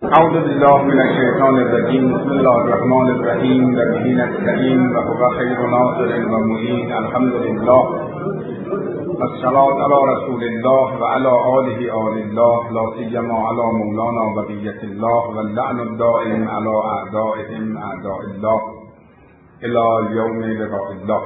اعوذ بالله من الشیطان الرجیم. بسم الله الرحمن الرحیم. و به نستعین و هو خیر ناصر و معین. الحمد لله والصلاة علی رسول الله و علی آله آل الله، لا سیما علی مولانا بقیة الله و اللعن الدائم علی اعدائهم اعداء الله الی یوم لقاء الله.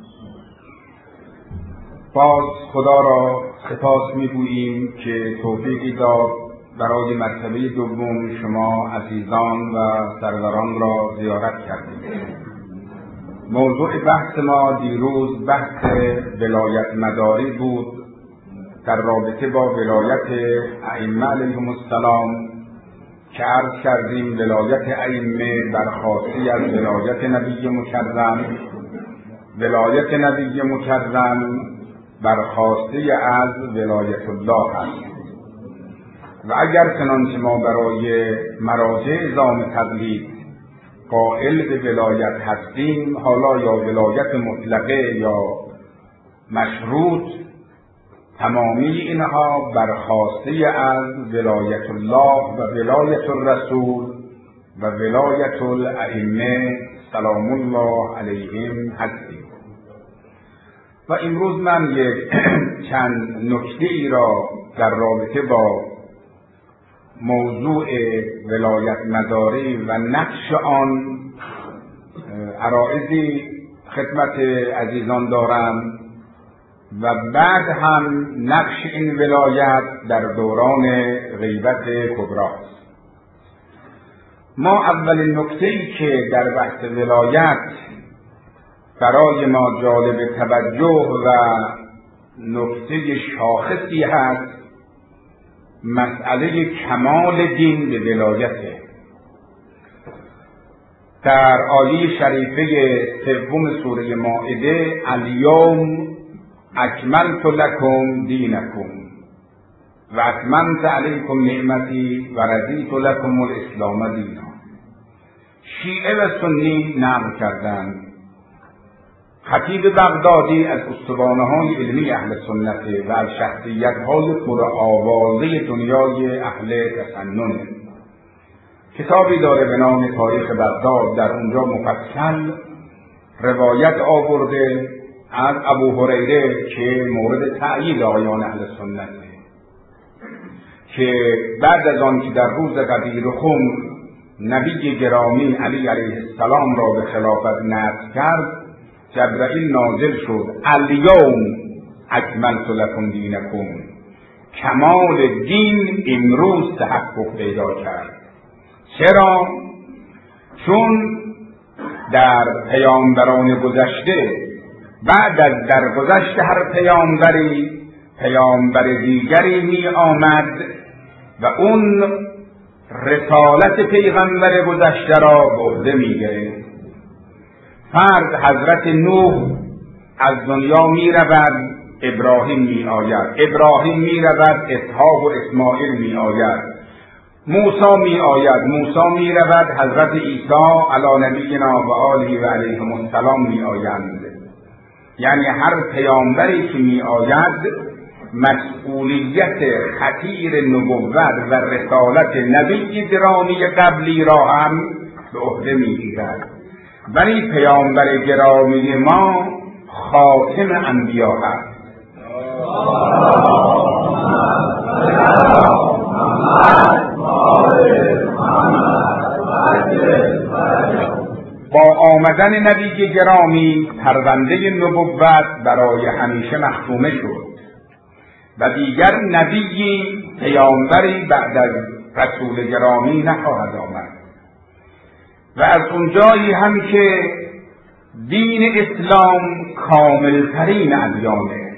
باز خدا را سپاس می‌گوییم که توفیقی داد برای مرتبه دوم شما عزیزان و سروران را زیارت کردیم. موضوع بحث ما دیروز بحث ولایت مداری بود در رابطه با ولایت ائمه علیهم السلام که عرض کردیم ولایت ائمه برخاسته از ولایت نبی مکرم، ولایت نبی مکرم برخاسته از ولایت الله است. و اگر چنانچه ما برای مراجع زام تقلید قائل به ولایت هستیم، حالا یا ولایت مطلقه یا مشروط، تمامی اینها برخاسته از ولایت الله و ولایت الرسول و ولایت الائمه سلام الله علیهم هستیم. و امروز من چند نکته ای را در رابطه با موضوع ولایت مداری و نقش آن عرایضی خدمت عزیزان دارم و بعد هم نقش این ولایت در دوران غیبت کبراست. ما اولین نکته‌ای که در بحث ولایت برای ما جالب توجه و نکته شاخصی هست، مسئله کمال دین به ولایته. در آیه شریفه سوم سوره مائده الیوم اکملت لکم دینکم و اتممت علیکم نعمتی و رضیت لکم الاسلام دینا، شیعه و سنی نقل کردند. خطیب بغدادی از استوانه‌های علمی اهل سنت و از شخصیت‌های پرآوازه دنیای اهل تسنن. کتابی داره به نام تاریخ بغداد، در اونجا مفصل روایت آورده از ابو هریره که مورد تأیید آیان اهل سنت، که بعد از آن که در روز غدیر خم نبی گرامی علی علیه السلام را به خلافت نصب کرد، جبرائیل نازل شد الیوم اکملت لکم دینکم، کمال دین امروز تحقق پیدا کرد. چرا؟ چون در پیامبران گذشته بعد از درگذشت هر پیامبری پیامبر دیگری می آمد و اون رسالت پیغمبر گذشته را به عهده می گرفت. فرض حضرت نوح از دنیا می رود، ابراهیم می آید، ابراهیم می رود، اسحاق و اسماعیل می آید، موسی می آید، موسی می رود، حضرت عیسی علی نبینا و آله و علیهم السلام می آیند. یعنی هر پیامبری که می آید مسئولیت خطیر نبوت و رسالت نبی گرامی قبلی را هم به عهده می گیرد. ولی پیامبر گرامی ما خاتم انبیا هست. با آمدن نبی گرامی پرونده نبوت برای همیشه مختومه شد و دیگر نبی پیامبری بعد از رسول گرامی نخواهد آمد. و از اونجایی هم که دین اسلام کاملترین ادیانه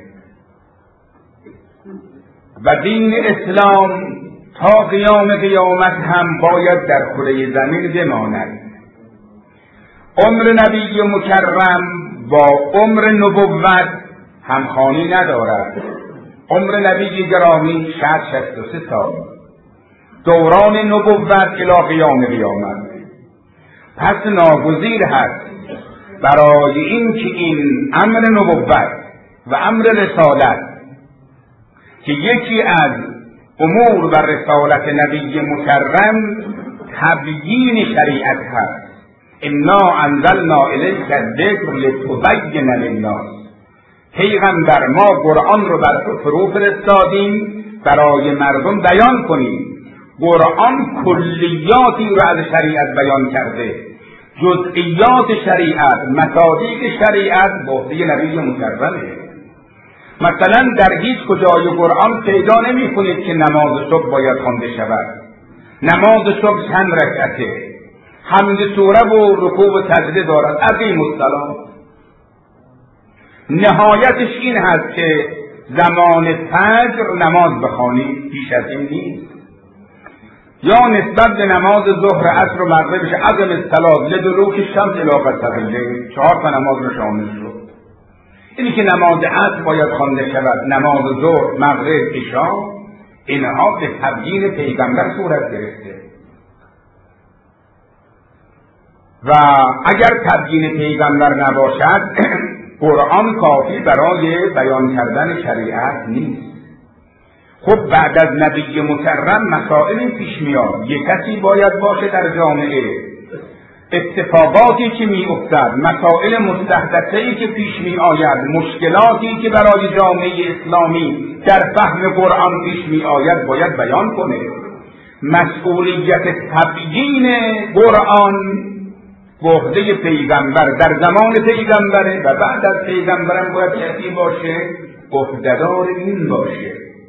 و دین اسلام تا قیام قیامت هم باید در کره زمین بماند. عمر نبی مکرم با عمر نبوت همخوانی ندارد. عمر نبی گرامی 63 سال، دوران نبوت الی قیام قیامت. پس ناگزیر هست برای این که این امر نبوت و امر رسالت که یکی از امور و رسالت نبی مکرم تبیین شریعت هست. انا انزلنا الیک الذکر لتبین للناس. پیغمبر ما قرآن رو بر تو فرو فرستادیم برای مردم بیان کنیم. قرآن کلیاتی رو از شریعت بیان کرده، جزئیات شریعت، مصادیق شریعت به عهده نبی مکرمه. مثلا در هیچ کجای قرآن پیدا نمی کنید که نماز صبح باید خوانده شود. نماز صبح چند رکعته، حمد سوره و رکوع و سجده دارد. اقیم الصلاة. نهایتش این هست که زمان فجر نماز بخوانید، بیش از این نیست. یا نسبت به نماز ظهر، عصر و مغربش اقیم الصلاة لدلوک الشمس الی غسق اللیل، 4 تا نماز رو شامل شد. اینی که نماز عصر باید خوانده شود، نماز ظهر، مغرب، عشا، اینها به تبیین پیغمبر صورت گرفته. و اگر تبیین پیغمبر نباشد قرآن کافی برای بیان کردن شریعت نیست. خب بعد از نبی مکرم مسائلی پیش میاد. یک کسی باید باشه در جامعه، اتفاقاتی که می افتد، مسائل مستحدثه‌ای که پیش می آید، مشکلاتی که برای جامعه اسلامی در فهم قرآن پیش می آید باید بیان کنه. مسئولیت تبیین قرآن به عهده پیغمبر در زمان پیغمبره و بعد از پیغمبرم باید کسی باشه عهده‌دار این باشه.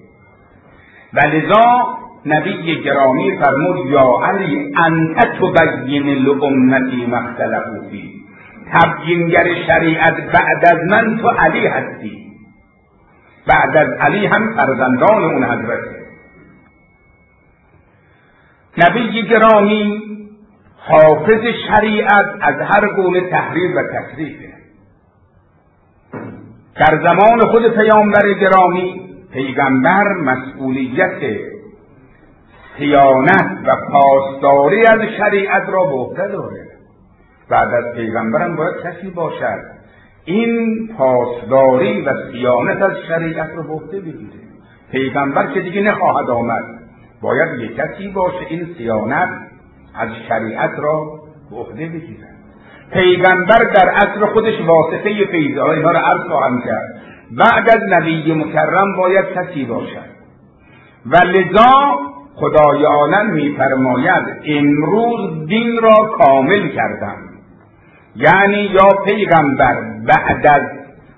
ولذا نبی گرامی فرمود یا علی انت تبین لامتی ما اختلفوا فیه. تبیینگر شریعت بعد از من تو علی هستی. بعد از علی هم فرزندان اون حضرته. نبی گرامی حافظ شریعت از هر گونه تحریف و تکذیبه. در زمان خود پیامبر گرامی پیغمبر مسئولیت صیانت و پاسداری از شریعت را به عهده داره. بعد از پیغمبرم باید کسی باشد این پاسداری و صیانت از شریعت را به عهده بگیره. پیغمبر که دیگه نخواهد آمد، باید یک کسی باشه این صیانت از شریعت را به عهده بگیره. پیغمبر در عصر خودش واسطه فیض، اینا را عرض خواهم کرد. بعد از نبی مکرم باید کسی باشد و لذا خدای عالم می‌فرماید امروز دین را کامل کردم. یعنی یا پیغمبر بعد از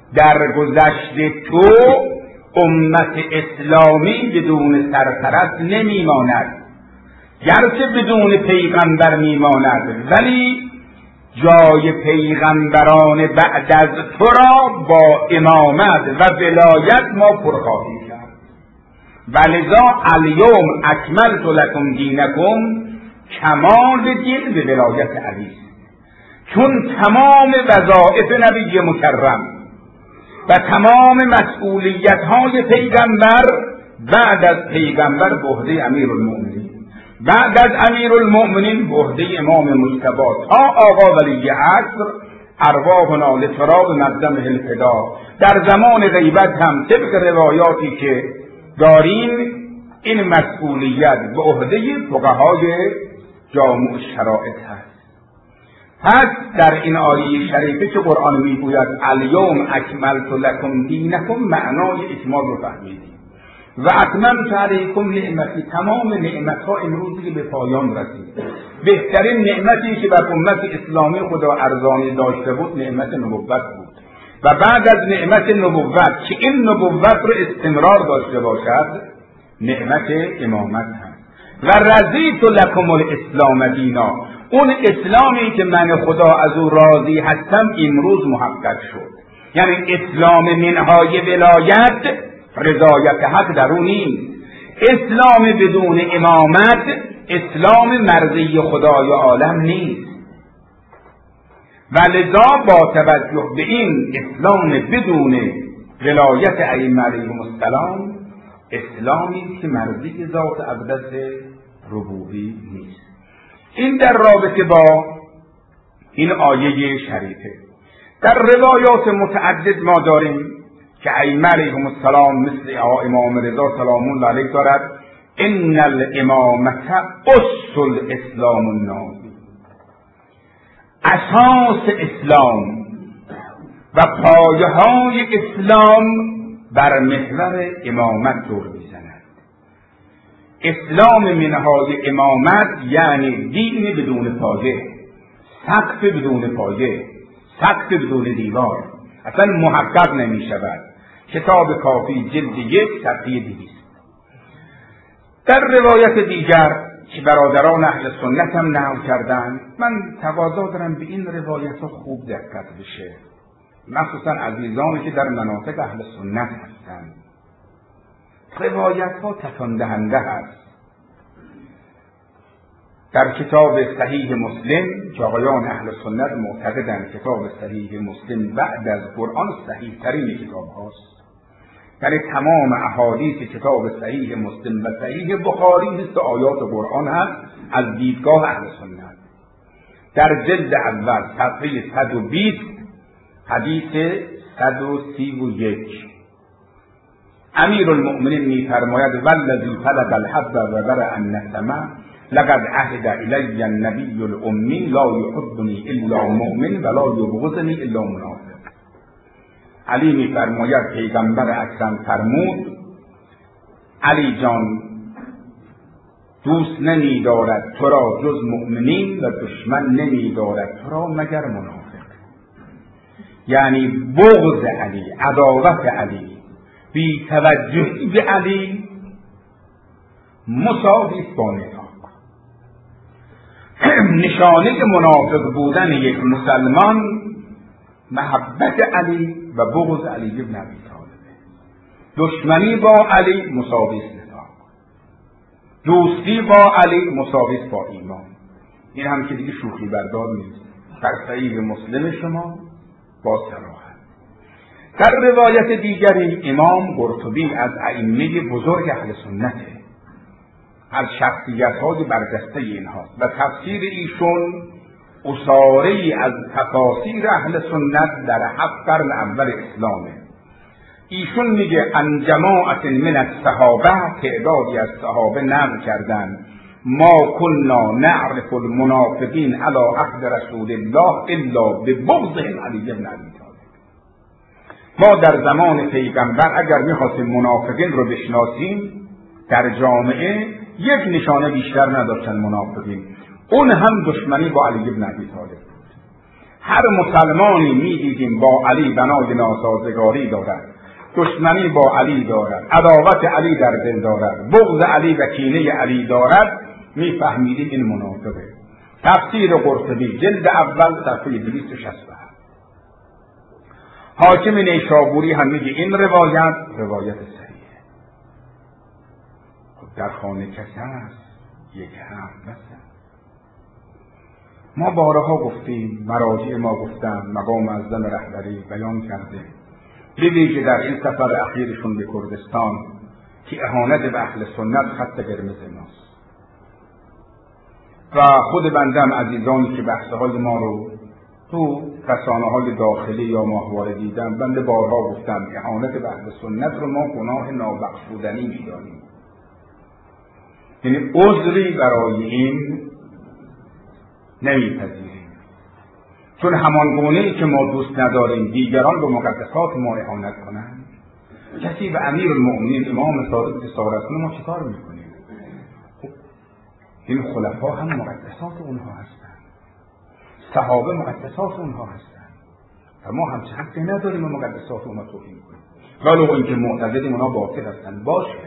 درگذشت تو امت اسلامی بدون سرپرست نمیماند. گرچه بدون پیغمبر میماند ولی جای پیغمبران بعد از تو را با امامت و ولایت ما پرخواهی کرد. ولذا الیوم اکملت لکم دینکم، کمال دین به ولایت علی، چون تمام وظایف نبی مکرم و تمام مسئولیت های پیغمبر بعد از پیغمبر به عهده امیرالمؤمنین، بعد از امیرالمؤمنین به عهده امام مجتبی تا آقا ولی عصر ارواحنا لتراب مقدم الفدا. در زمان غیبت هم طبق روایاتی که داریم این مسئولیت به عهده فقهای جامع الشرائع هست. پس در این آیه شریفه که قرآن میگوید الیوم اکملت لکم دینکم، معنای اکمال رو فهمیدیم. و اتممت علیکم نعمتی، تمام نعمت‌ها امروزی به پایان رسید. بهترین نعمتی که بر امت اسلامی خدا ارزانی داشته بود نعمت نبوت بود و بعد از نعمت نبوت که این نبوت رو استمرار داشته باشد نعمت امامت هست. و رضیت لکم الاسلام دینا، اون اسلامی که من خدا از او راضی هستم امروز محقق شد. یعنی اسلام منهای ولایت رضایت حق در اون نیست. اسلام بدون امامت اسلام مرضی خدای عالم نیست. ولذا با توجه به این اسلام بدون ولایت ائمه علیهم السلام اسلامی که مرضی ذات اقدس ربوبی نیست. این در رابطه با این آیه شریفه. در روایات متعدد ما داریم که ائمه علیهم السلام مثل امام رضا سلام الله علیه دارد ان الامامة اسس الاسلام الناظم. اساس اسلام و پایه های اسلام بر محور امامت دور میزند. اسلام منهای امامت یعنی دین بدون پایه، سقف بدون پایه، سقف بدون دیوار، اصلا محقق نمی شود. کتاب کافی جلد 1 صفحه 200. در روایت دیگر که برادران اهل سنت هم نقل کردند، من تقاضا دارم به این روایت ها خوب دقت بشه، مخصوصا عزیزانی که در مناطق اهل سنت هستند. روایت ها تکان دهنده است. در کتاب صحیح مسلم که آقایان اهل سنت معتقدند کتاب صحیح مسلم بعد از قرآن صحیح ترین کتاب هاست، یعنی تمام احادیث کتاب صحیح مسلم و صحیح بخاری مثل آیات قرآن هست از دیدگاه اهل سنت. در جلد اول صفحه 120 حدیث 131 امیر المؤمنین می‌فرماید والذی خلق الحب و برأ النسمه لقد عهد الی النبی الامی لا یحبنی الا مؤمن ولا یبغضنی الا منافق. علی می‌فرماید پیغمبر اکرم فرمود علی جان دوست نمی‌دارد تو را جز مؤمنین و دشمن نمی‌دارد تو را مگر منافق. یعنی بغض علی، عداوت علی، بی توجهی به علی مساوی است با نفاق. نشانه منافق بودن یک مسلمان محبت علی و بغض علی بن ابی طالب. دشمنی با علی مساوی است نفاق، دوستی با علی مساوی است با ایمان. این هم که دیگه شوخی بردار نیست. در صحیح مسلم شما با صراحت. در روایت دیگری امام قرطبی از ائمه بزرگ اهل سنته، از شخصیت‌های برجسته اینهاست و تفسیر ایشون اساره‌ای از تفاسیر اهل سنت در 7 قرن اول اسلامه. ایشون میگه ان جماعت من الصحابه، تعدادی از صحابه نقل کردند ما كنا نعرف المنافقین علی عهد رسول الله الا ببغضهم علی بن ابی طالب. ما در زمان پیغمبر اگر می‌خواستیم منافقین رو بشناسیم در جامعه یک نشانه بیشتر نداشتن منافقین، اون هم دشمنی با علی بن ابی طالب بود. هر مسلمانی می‌دیدیم با علی بنای ناسازگاری دارد، دشمنی با علی دارد، عداوت علی در دل دارد، بغض علی و کینه علی دارد، میفهمیدیم این منافقه. تفسیر قرطبی جلد اول صفحه 267. حاکم نیشابوری هم میگه این روایت صحیحه. خب در خانه کسی هست یک حرف نزن. ما بارها گفتیم، مراجع ما گفتن، مقام معظم رهبری بیان کرده، به ویژه در این سفر اخیرشون به کردستان که اهانت به اهل سنت خط قرمز ماست. و خود بندم عزیزانی که بحث‌های ما رو تو رسانه‌های داخلی یا ماهواره دیدم، بنده بارها گفتم اهانت به اهل سنت رو ما گناه نابخشودنی می‌دانیم. یعنی عذری برای این نمی‌پذیریم. چون همان گونه‌ای که ما دوست نداریم دیگران به مقدسات ما اهانت کنند، کسی به امیر المؤمنین امام صادق جسارت کنه ما چیکار می‌کنیم؟ این خلفا هم مقدسات اونها هستند، صحابه مقدسات اونها هستند و ما هم حقی نداریم به مقدسات اونها توهین کنیم، ولو اینکه معتقدیم اونها باطل هستند. باشه،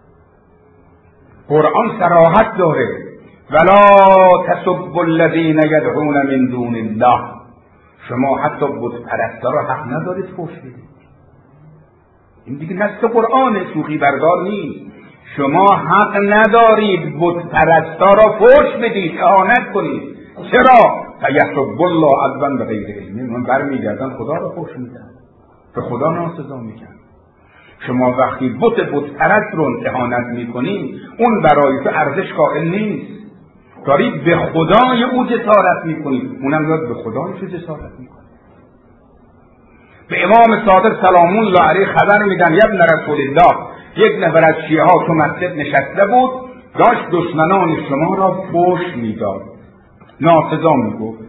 قرآن صراحت داره ولا تسبوا الذین یدعون من دون الله. شما حتی بت پرستا را حق ندارید فحش بدید. این دیگه نص قرآن، شوخی بردار نیست. شما حق ندارید بت پرستا را فحش بدید، اهانت کنید. چرا؟ فیسب الله عدوا بغیر علم. من برمیگردن خدا را فحش میدن، به خدا ناسزا میگن. شما وقتی بت پرست رو اهانت میکنید، اون برای تو ارزش قائل نیست. دارید به خدای او جسارت میکنید، اونم دارد به خدای تو جسارت میکنید. به امام صادق سلام الله علیه خبر میدن یا ابن رسول الله یک نفر از شیعه ها تو مسجد نشسته بود، داشت دشمنان شما را فحش میداد، ناسزا میگفت.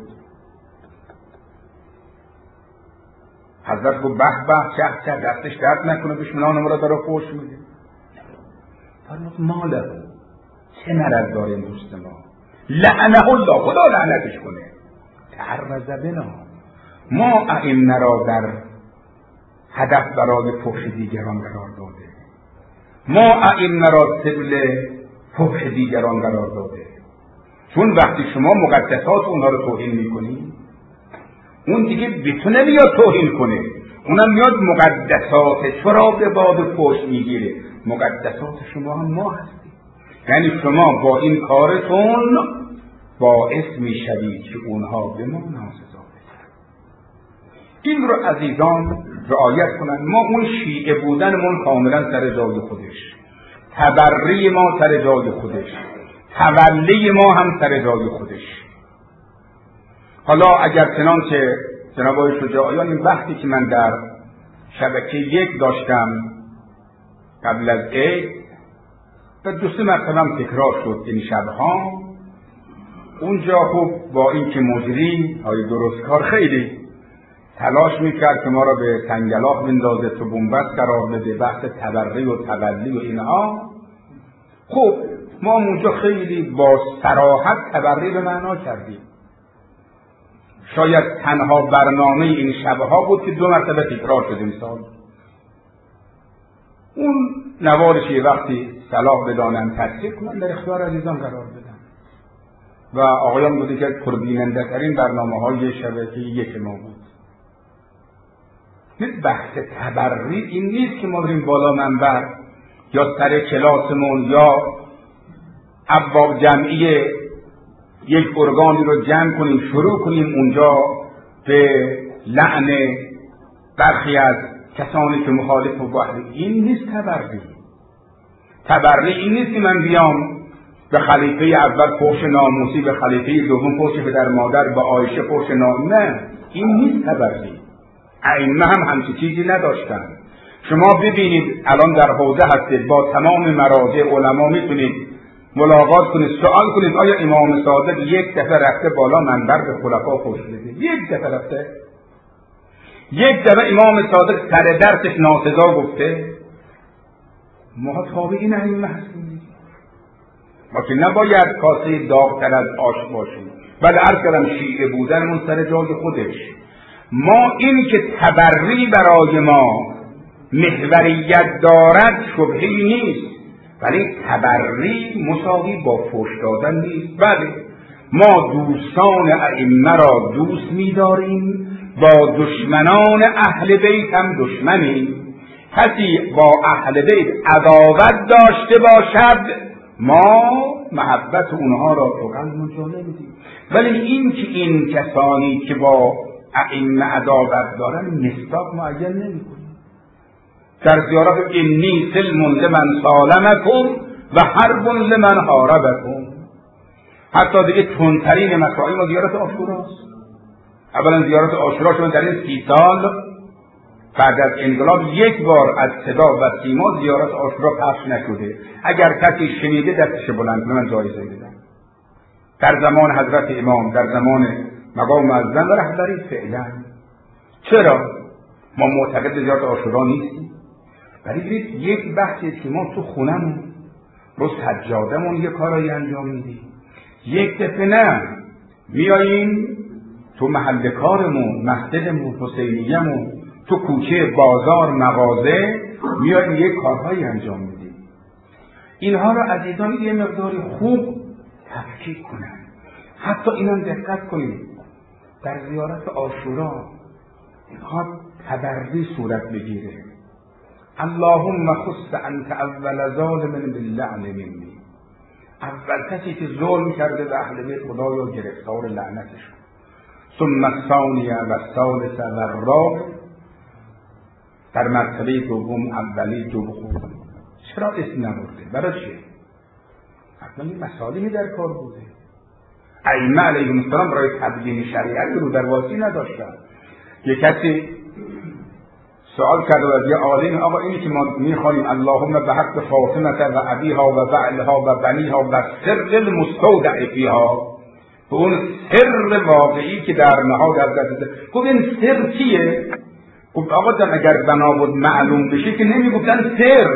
حضرت گفت به به چه دستش درد نکنه، دشمنان ما را داره فحش میده. فرمود ماله، چه مرض داره این دوست لعنه الله، خدا لعنتش کنه. تعرض بنا، ما ائمه را در هدف برای فحش دیگران قرار داده، ما ائمه را سبیل فحش دیگران قرار داده. چون وقتی شما مقدسات اونها رو توهین میکنی، اون دیگه بتونه میاد توهین کنه، اونم میاد مقدسات شما به باد فحش میگیره. مقدسات شما هم ما هستیم، یعنی شما با این کارتون باعث میشوید که اونها به ما ناسزا بشن. این رو عزیزان رعایت کنن. ما اون شیعه بودنمون کاملا سر جای خودش، تبری ما سر جای خودش، تولی ما هم سر جای خودش. حالا اگر چنانچه جناب آقای شجاعیان این وقتی که من در شبکه 1 داشتم قبل از عید و 2-3 مرتبه هم تکرار شد این شبها، اونجا خب با اینکه مجری های درستکار خیلی تلاش میکرد که ما را به تنگلاق بندازه، تو بنبست قرار بده، بحث تبری و تولی و اینها. خب ما اونجا خیلی با صراحت تبری به معنا کردیم. شاید تنها برنامه این شبها بود که 2 مرتبه تکرار شد امسال. اون نوارش یه وقتی صلاح بدانن تصدیق کنن، در اختیار عزیزان قرار بدن. و آقایان بوده که پربیننده ترین برنامه های شبکه 1 ما بود. بحث تبری این نیست که ما بریم بالا منبر یا سر کلاسمون یا ابواب جمعی یک ارگانی رو جمع کنیم شروع کنیم اونجا به لعن برخی از کسانی که مخالف و باید. این نیست تبری. تبری این نیست که من بیام به خلیفه اول فحش ناموسی، به خلیفه دوم فحش پدر مادر، به عایشه فحش ناموسی. نه، این نیست تبری. ائمه هم همچین چیزی نداشتن. شما ببینید الان در حوزه هستید، با تمام مراجع علما میتونید ملاقات کنید، سوال کنید آیا امام صادق یک دفعه رفته بالا منبر به خلفا فحش بده؟ یک دفعه رفته؟ یک دفعه امام صادق سر درسش ناسزا گفته؟ ما تابعین ائمه هستیم، ما که نباید کاسه داغ‌تر از آش باشیم. ولی عرض کردم شیعه بودنمون سر جای خودش. ما این که تبری برای ما محوریت دارد شبهه‌ای نیست، ولی تبری مساوی با فحش دادن نیست. بله ما دوستان ائمه را دوست می‌داریم، با دشمنان اهل بیت هم دشمنیم. کسی با اهل بیت عداوت داشته باشد ما محبت اونها را تو قلبمون جا نمیدیم. ولی این که این کسانی که با ائمه عداوت دارن مصداق معین نمی‌کنیم. در زیارت انی سلم لمن سالمکم و حرب لمن حاربکم. حتی دیگه تندترین مسائل ما زیارت عاشوراست. اولا زیارت عاشورا شما در این 30 سال بعد از انقلاب 1 بار از صدا و سیما زیارت عاشورا پخش نشده. اگر کسی شنیده دستش بلند کنه من جایزه میدم. در زمان حضرت امام، در زمان مقام معظم و رهبری فعلا. چرا؟ ما معتقد زیارت عاشورا نیستیم. ولی یک بحثی که ما تو خونمون رو سجادمون یه کارایی انجام میدیم، یک دفعه نه میاییم تو محل کارمون، مسجدمون، حسینیه‌مون، تو کوچه، بازار، مغازه میاییم یک کارهایی انجام میدیم. اینها رو عزیزان یه مقداری خوب تفکیک کنن. حتی اینم دقت کنید در زیارت عاشورا اینها تبری صورت بگیره. اللهم خص انت اول ظالم باللعن منی. اول کسی که ظلم کرده به اهل بیت خدایا گرفتار لعنتش کن. ثم الثانیه و الثالثه و الرابع، در مرتبه دوم اولی دوم. چرا اسم نبرده؟ برای چه؟ حتما این مسائلی در کار بوده. ائمه علیهم السلام برای تبیین شریعت رو درواسی نداشتن. یک کسی سوال کرد از یه عالم، آقا اینی که ما میخوانیم اللهم به حق فاطمه و ابیها و بعلها و بنیها و سر المستودع فیها، به اون سر واقعی که در نهاد حضرت، گفت این سر چیه؟ گفت آقا جان اگر بنا بود معلوم بشه که نمیگفتن سر،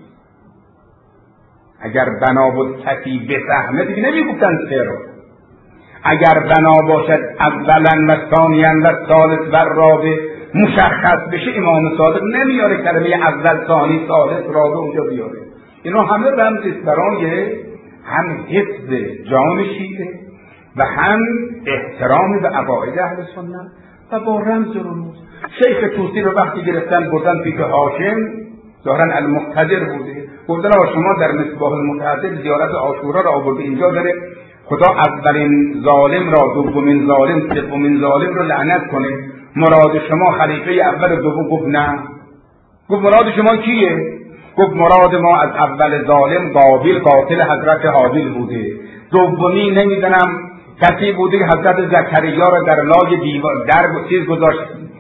اگر بنا بود کسی بفهمه دیگه نمیگفتن سر. اگر بنا باشد اولا و ثانیا و ثالث و رابع مشخص بشه، امام صادق نمیاره کلمه اول ثانی ثالث رابع اونجا بیاره. اینا همه رمزیست برای هم حفظ جان شیعه و هم احترام به عقاید اهل سنت و با رمز و رموز. شیخ طوسی رو وقتی گرفتن بردن پیش هاشم، ظاهرا المقتدر بوده، گفتن شما در مصباح المتحدث زیارت عاشورا را آورده، اینجا داره خدا اولین ظالم را، دومین ظالم، سومین ظالم رو لعنت کنه، مراد شما خلیفه اول و دوم؟ گفت نه. گفت مراد شما کیه؟ گفت مراد ما از اول ظالم قابیل قاتل حضرت حابیل بوده، دومی نمیدونم کسی بوده که حضرت زکریا را در لای دیوار در چیز گذاشت،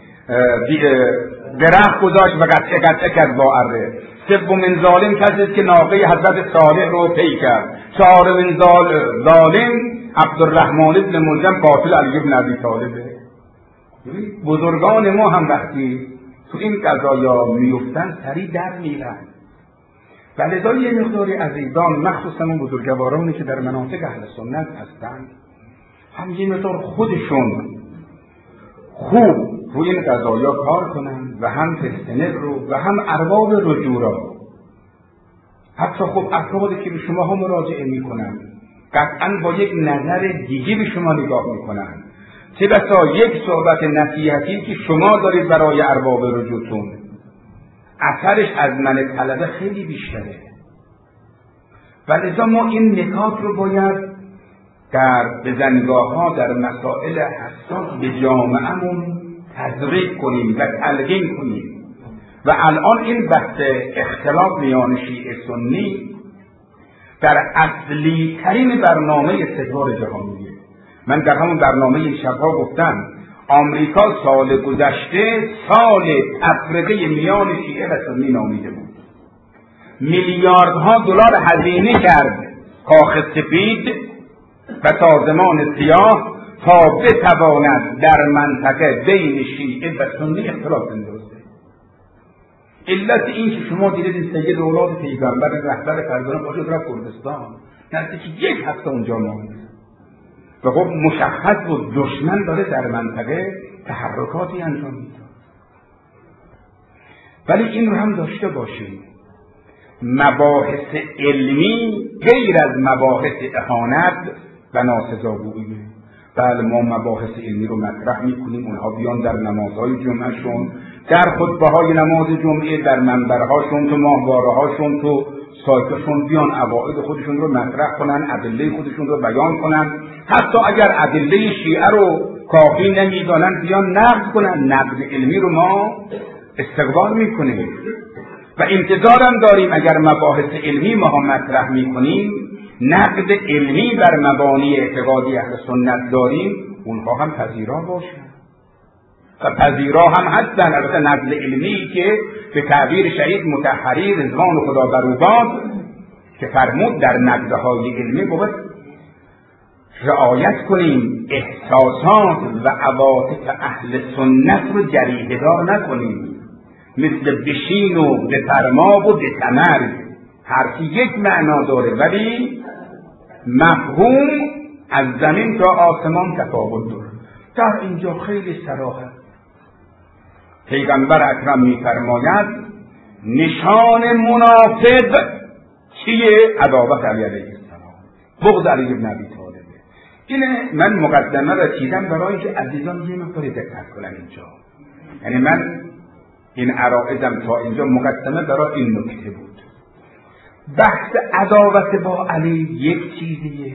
درخت گذاشت و قطعه کرد با اره، سومین ظالم کسی است که ناقه حضرت صالح رو پی کرد، چهارمین ظالم عبدالرحمن ابن ملجم قاتل علی ابن ابی طالبه. بزرگان ما هم وقتی تو این قضایا میفتن سری در میرن. و لذا یه مقداری عزیزان، مخصوصا اون بزرگوارانی که در مناطق اهل سنت هستند، هم یه مقدار خودشون خوب روی این قضایا کار کنن و هم تستنق رو و هم ارباب رجوع را، حتی خب افرادی که به شما هم مراجعه میکنن قطعا با یک نظر دیگه به شما نگاه میکنن، چه بسا یک صحبت نصیحتی که شما دارید برای ارباب رجوعتون اثرش از من طلبه خیلی بیشتره. و لذا ما این نکات رو باید در بزنگاه در مسائل حساس به جامعهمون تزریق کنیم و تلقین کنیم. و الان این بحث اختلاف میان شیعه سنی در اصلی ترین برنامه استقرار جهانیه. من در همون برنامه شبها گفتم آمریکا سال گذشته سال تفرقه میان شیعه و سنی نامیده بود. میلیاردها دلار هزینه کرد کاخ سفید و سازمان سیاه تا بتواند در منطقه بین شیعه و سنی اختلاف اندازه. علت این که شما دیدید این سید اولاد پیغمبر رهبر فرزانه باشد رفت کردستان، نزدیک یک هفته اونجا ماند و خب مشخص بود دشمن داره در منطقه تحرکاتی انجام میده. ولی این رو هم داشته باشیم، مباحث علمی غیر از مباحث اهانت و ناسزاگویی. بله ما مباحث علمی رو مطرح میکنیم، اونها بیان در نمازهای جمعهشون، در خطبه‌های نماز جمعه، در منبرهاشون، تو ماهواره‌هاشون، تو سایتشون بیان عقاید خودشون رو مطرح کنن، ادله خودشون رو بیان کنن. حتی اگر ادله شیعه رو کافی نمیدانن بیان نقد کنن. نقد علمی رو ما استقبال میکنیم و انتظارم داریم اگر مباحث علمی ما هم مطرح میکنیم، نقد علمی بر مبانی اعتقادی اهل سنت داریم، اونها هم پذیرا باشن و پذیرا هم هستن. البته نقد علمی که به تعبیر شهید مطهری رضوان خدا بر او باد که فرمود در نقدهای علمی باید رعایت کنیم احساسات و عواطف اهل سنت رو جریحه دار نکنیم، مثل بشین و بفرما و بتمر، هر کی یک معنا داره ولی مفهوم از زمین تا آسمان تفاوت داره. در اینجا خیلی صراحت پیغمبر اکرم می‌فرماید نشان منافق چیه؟ عداوت علی علیه السلام، بغض علی ابن ابی طالب. اینه من مقدمه را چیدم برای که عزیزان یه مقداری دقت کنن اینجا. یعنی من این عرائضم تا اینجا مقدمه برای این نکته بود. بحث عداوت با علی یک چیزیه،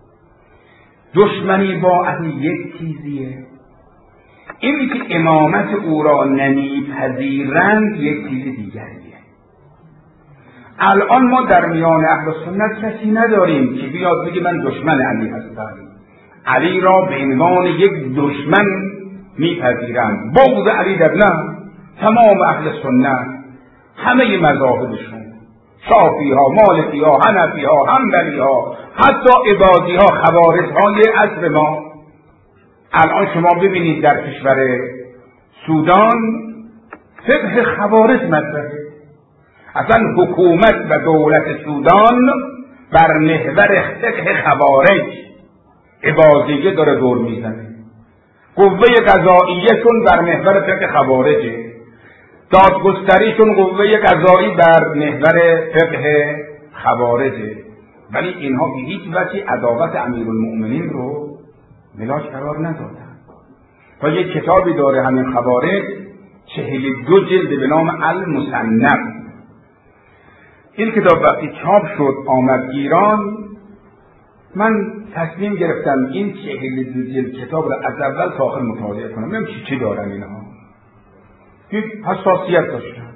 دشمنی با علی یک چیزیه، این که امامت او را نمیپذیرند یک چیز دیگریه. الان ما در میان اهل سنت کسی نداریم که بیاد بگه من دشمن علی هستم، علی را به عنوان یک دشمن میپذیرم. بغض علی در نه، تمام اهل سنت، همه مذاهبشون، شافعی ها، مالکی ها، حنفی ها، حنبلی ها، حتی عبادی ها، خوارج های عصر ما. الان شما ببینید در کشور سودان فقه خوارج مطرحه. اصلا حکومت و دولت سودان بر محور فقه خوارج عبادیه داره دور میزنه. قوه قضاییه‌شون بر محور فقه خوارجه، دادگستریشون قوه قضایی بر محور فقه خوارجه. ولی اینها به هیچ وجه عداوت امیرالمؤمنین رو ملاک قرار ندادن. تا یک کتابی داره همین خوارج 42 جلد به نام المصنف. این کتاب وقتی چاپ شد آمد ایران، من تصمیم گرفتم این 42 جلد کتاب رو از اول تا آخر مطالعه کنم، ببینم چی دارن اینها. یک حساسیت داشتم.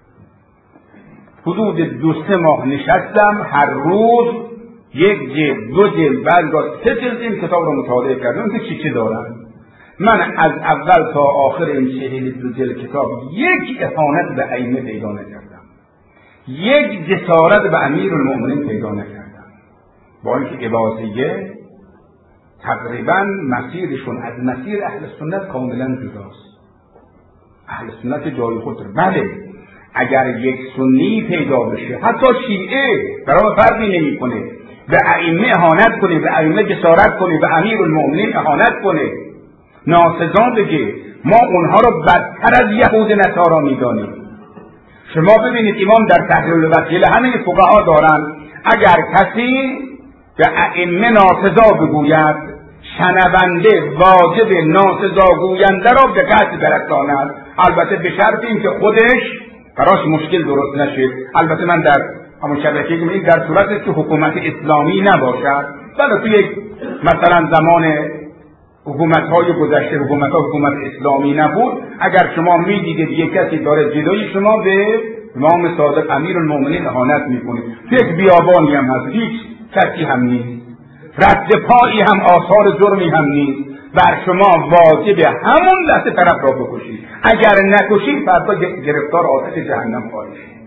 حدود 2-3 ماه نشستم، هر روز 1 جلد 2 جلد بعد 3 جلد این کتاب رو مطالعه کردم که چی دارن. من از اول تا آخر این 42 جلد کتاب یک اهانت به ائمه پیدا نکردم، یک جسارت به امیرالمؤمنین پیدا نکردم. با اینکه عباسیه تقریبا مسیرشون از مسیر اهل سنت کاملا جداست. اهل سنت جای خود داره. بله اگر یک سنی پیدا بشه، حتی شیعه برای فرقی نمیکنه، به ائمه اهانت کنه، به ائمه جسارت کنه، به امیرالمؤمنین اهانت کنه، ناسزا بگه، ما اونها رو بدتر از یهود نصارا میدانیم. شما ببینید امام در تحلیل الوسیله همه فقها دارن اگر کسی به ائمه ناسزا بگوید، شنونده واجب ناسزا گوینده را به قتل برساند، البته به شرط این که خودش براش مشکل درست نشه. البته من در همون شبکه این در صورتی که حکومت اسلامی نباشد. بله توی مثلا زمان حکومت‌های گذشته حکومت اسلامی نبود، اگر شما می‌دیدید یک کسی داره جلوی شما به امام صادق امیرالمؤمنین اهانت می‌کنه، توی یک بیابانی هم هست، هیچ کسی هم نیست، رد پایی هم آثار جرمی هم نیست، بر شما واجب همون لحظه طرف را بکشید. اگر نکشید فردا گرفتار آتش جهنم خواهید شد.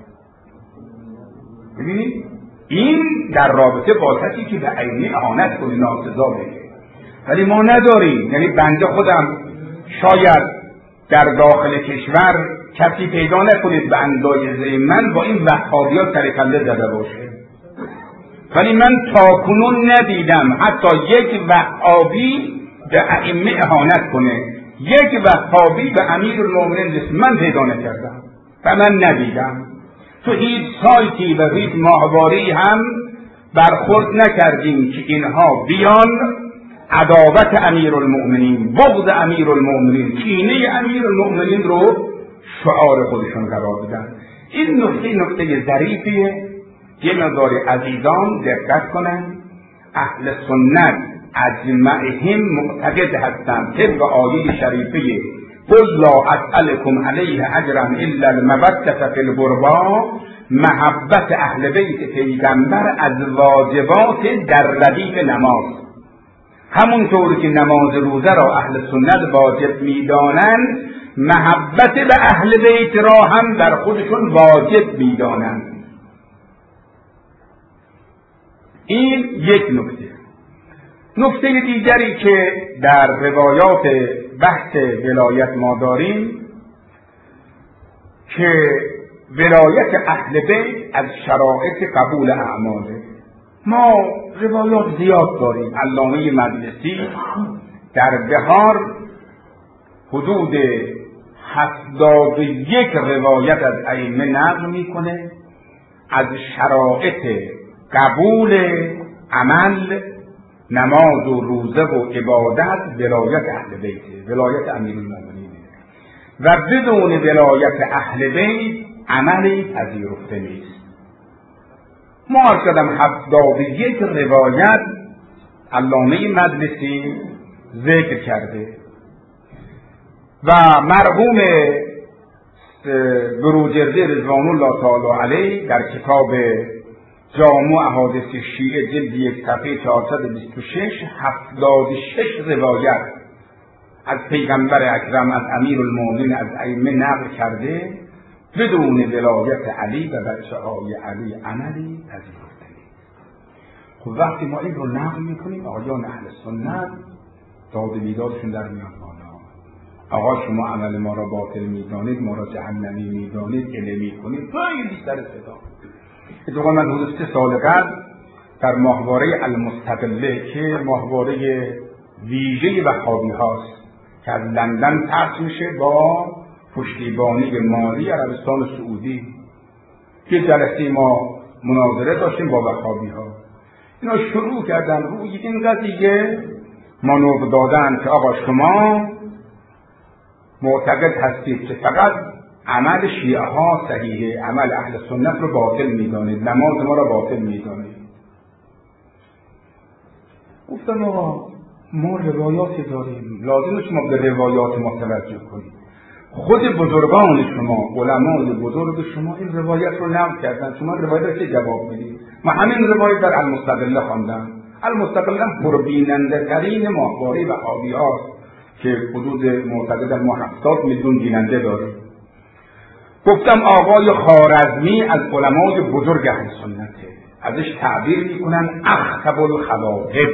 ببینید این در رابطه با کسی که به ائمه اهانت کنه، ناسزا بگه. ولی ما نداریم. یعنی بنده خودم شاید در داخل کشور کسی پیدا نکنید به اندازه من با این وهابیات سرکله زده باشه. ولی من تاکنون ندیدم حتی یک وهابی به ائمه اهانت کنه، یک وهابی به امیرالمؤمنین من پیدا نکردم و من ندیدم. تو هیچ سایتی و هیچ ماهواری هم برخورد نکردیم که اینها بیان عداوت امیرالمؤمنین، بغض امیرالمؤمنین، کینه امیرالمؤمنین رو شعار خودشون قرار بدن. این نکته ظریفیه. یه مقدار عزیزان دقت کنن، اهل سنت اجمعهم معتقد هستند طبق آیه شریفه قل لا اسألكم علیه اجرا الا المودة فی القربى، محبت اهل بیت پیغمبر از واجبات در ردیف نماز. همونطور که نماز روزه را اهل سنت واجب میدانند، محبت به اهل بیت را هم در خودشون واجب میدانند. این یک نکته. نکته دیگری که در روایات بحث ولایت ما داریم که ولایت اهل بیت از شرایط قبول اعماله. ما روایات زیاد داریم. علامه مجلسی در بهار حدود 71 روایت از ائمه نقل میکنه از شرایط قبول عمل، نماز و روزه و عبادت ولایت اهل بیت، ولایت امیرالمؤمنین. و بدون ولایت اهل بیت عملی پذیرفته نیست. ما عرض کردم 71 روایت علامه مجلسی ذکر کرده و مرحوم بروجردی رضوان الله تعالی علیه در کتاب جامع احادیث شیعه جلد 1 صفحه 426 76 روایت از پیغمبر اکرم، از امیرالمومنین، از ائمه نقل کرده بدون ولایت علی و بچه‌های علی عملی پذیرفته نیست. خب وقتی ما این رو نقل میکنیم آقایان اهل سنت داد و بیدادشون در میاد بالا. آقا شما عمل ما را باطل میدانید، ما را جهنمی میدانید، گله میکنید، خیلی سر صدا. اتفاقا من حدود 3 سال قبل در ماهواره المستقله که ماهواره ویژه وهابی هاست که از لندن پخش میشه با پشتیبانی مالی عربستان سعودی، یه جلسه ما مناظره داشتیم با وهابی ها. اینا شروع کردن روی این قضیه مانور دادن که آقا شما معتقد هستید که فقط عمل شیعه ها صحیحه، عمل اهل سنت رو باطل میدانید، نماز ما رو باطل میدانید. گفتم آقا ما روایاتی داریم، لازم شما به روایات ما توجه کنید. خود بزرگان شما، علمای بزرگ شما این روایت رو نقل کردن، شما روایت چه جواب میدید؟ ما همین روایت در المستقله خواندم. المستقله پربیننده ترین ماهواره وهابی هاست که حدود معتقدن ما 70 میلیون بیننده داریم. گفتم آقای خوارزمی از علمای بزرگ اهل سنته، ازش تعبیر میکنن اخطب الخواطب،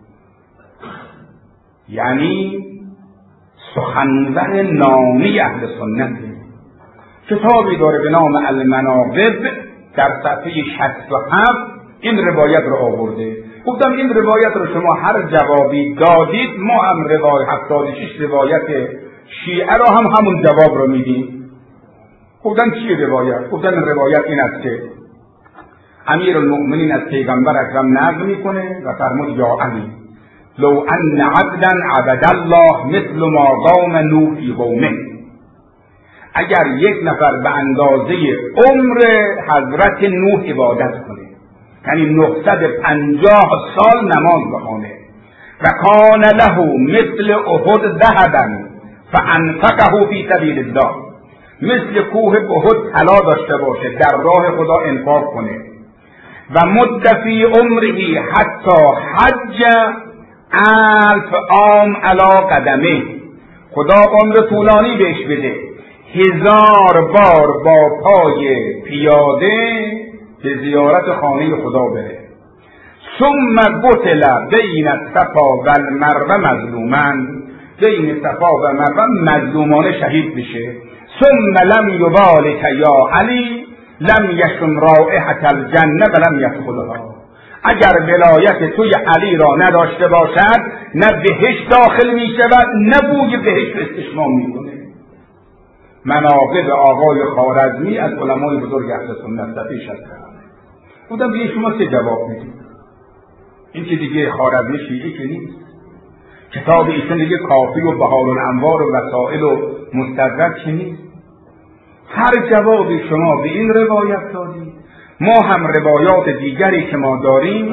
یعنی سخنور نامی اهل سنته. کتابی داره به نام المناقب، در صفحه 67 این روایت رو آورده. گفتم این روایت رو شما هر جوابی دادید ما هم روایت 76 روایت شیعه رو هم همون جواب رو میدیم. گفتن چی روایت؟ گفتن روایت این است که امیرالمؤمنین از پیغمبر اکرم نقل میکنه و فرمود یا علی لو ان عبدا عبد الله مثل ما قام نوح فی قومه، اگر یک نفر به اندازه عمر حضرت نوح عبادت کنه، یعنی 950 سال نماز بخونه، و کان له مثل احد ذهبا فانفقه فی سبیل الله، مثل کوه احد طلا داشته باشه در راه خدا انفاق کنه، و مد فی عمره حتی حج 1000 عام علی قدمه، خدا عمر طولانی بهش بده، 1000 بار با پای پیاده به زیارت خانه خدا بره. ثم قتل بین الصفا و المروه مظلوما، بین صفا و مروه مظلومانه شهید بشه. ثم لم یبالک یا علی لم یشم رائحة الجنه و لم یدخلها، اگر ولایت توی علی را نداشته باشد نه بهشت داخل می شود نه بوی بهشت استشمام می کنه. مناقب آقای خوارزمی از علمای بزرگ اهل سنت صفحه 67. بودم دیگه شما چه جواب میدید؟ این که دیگه خوارزمی شیعه که نیست، کتاب ایشون دیگه کافی و بهار الانوار و وسائل و مستدرک که نیست. هر جوابی شما به این روایت دادید، ما هم روایات دیگری که ما داریم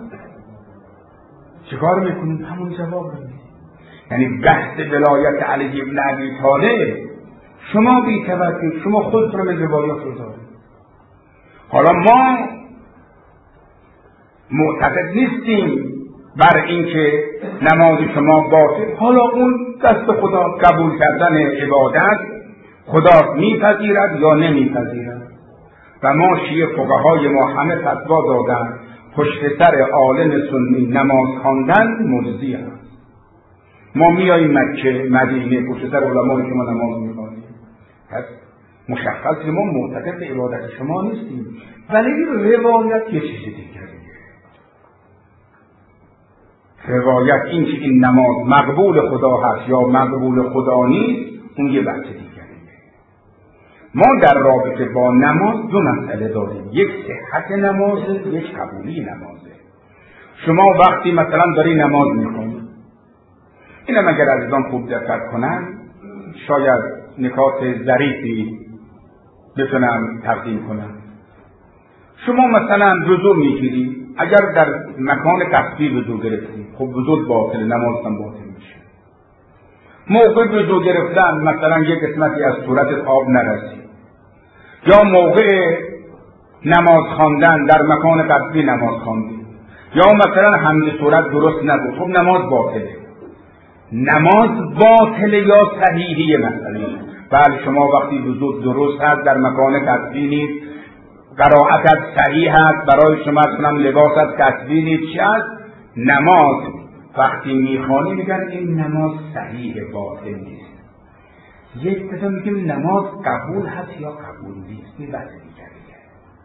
چیکار میکنیم؟ همون جواب رو میدیم. یعنی بحث ولایت علی ابن ابی طالب شما بی توجه، شما خودتون من روایات رو دارید. حالا ما معتقد نیستیم بر اینکه نماز شما باطل، حالا اون دست خدا، قبول کردن عبادت خدا میپذیرد یا نمیپذیرد. و ما شیعه فقهای ما همه فتوا دادن پشت سر عالم سنی نماز خواندن مجزی است. ما میاییم مکه مدینه پشت سر علمای شما نماز میخوانیم، پس مشخص ما معتقد به عبادت شما نیستیم. ولی روایت یه چیز دیگریه. روایت این که این نماز مقبول خدا هست یا مقبول خدا نیست اون یه بحث دیگریه. ما در رابطه با نماز دو مسئله داریم، یک صحت نمازه، یک قبولی نمازه. شما وقتی مثلا داری نماز میخونی، اینم اگر عزیزان خوب دقت کنن شاید نکات ظریفی بتونم تقدیم کنم. شما مثلا وضو میگیری، اگر در مکان قصدی وضو گرفتی خب وضو باطل، نماز هم باطل میشه. موقع وضو گرفتن مثلا یک قسمتی از صورتت آب نرسید، یا موقع نماز خواندن در مکان قصدی نماز خواندی، یا مثلا حمد صورت درست نبود، خب نماز باطله. نماز باطله یا صحیحی مسئله. بله شما وقتی وضو درست هست در مکان کسبی نیست، قرائتت صحیح هست، برای شما اصلا لباست کسبی نیست، چی هست؟ نماز وقتی میخوانی میگن این نماز صحیح باطل نیست. یک دفعه میگیم نماز قبول هست یا قبول نیست، این بحث دیگریه.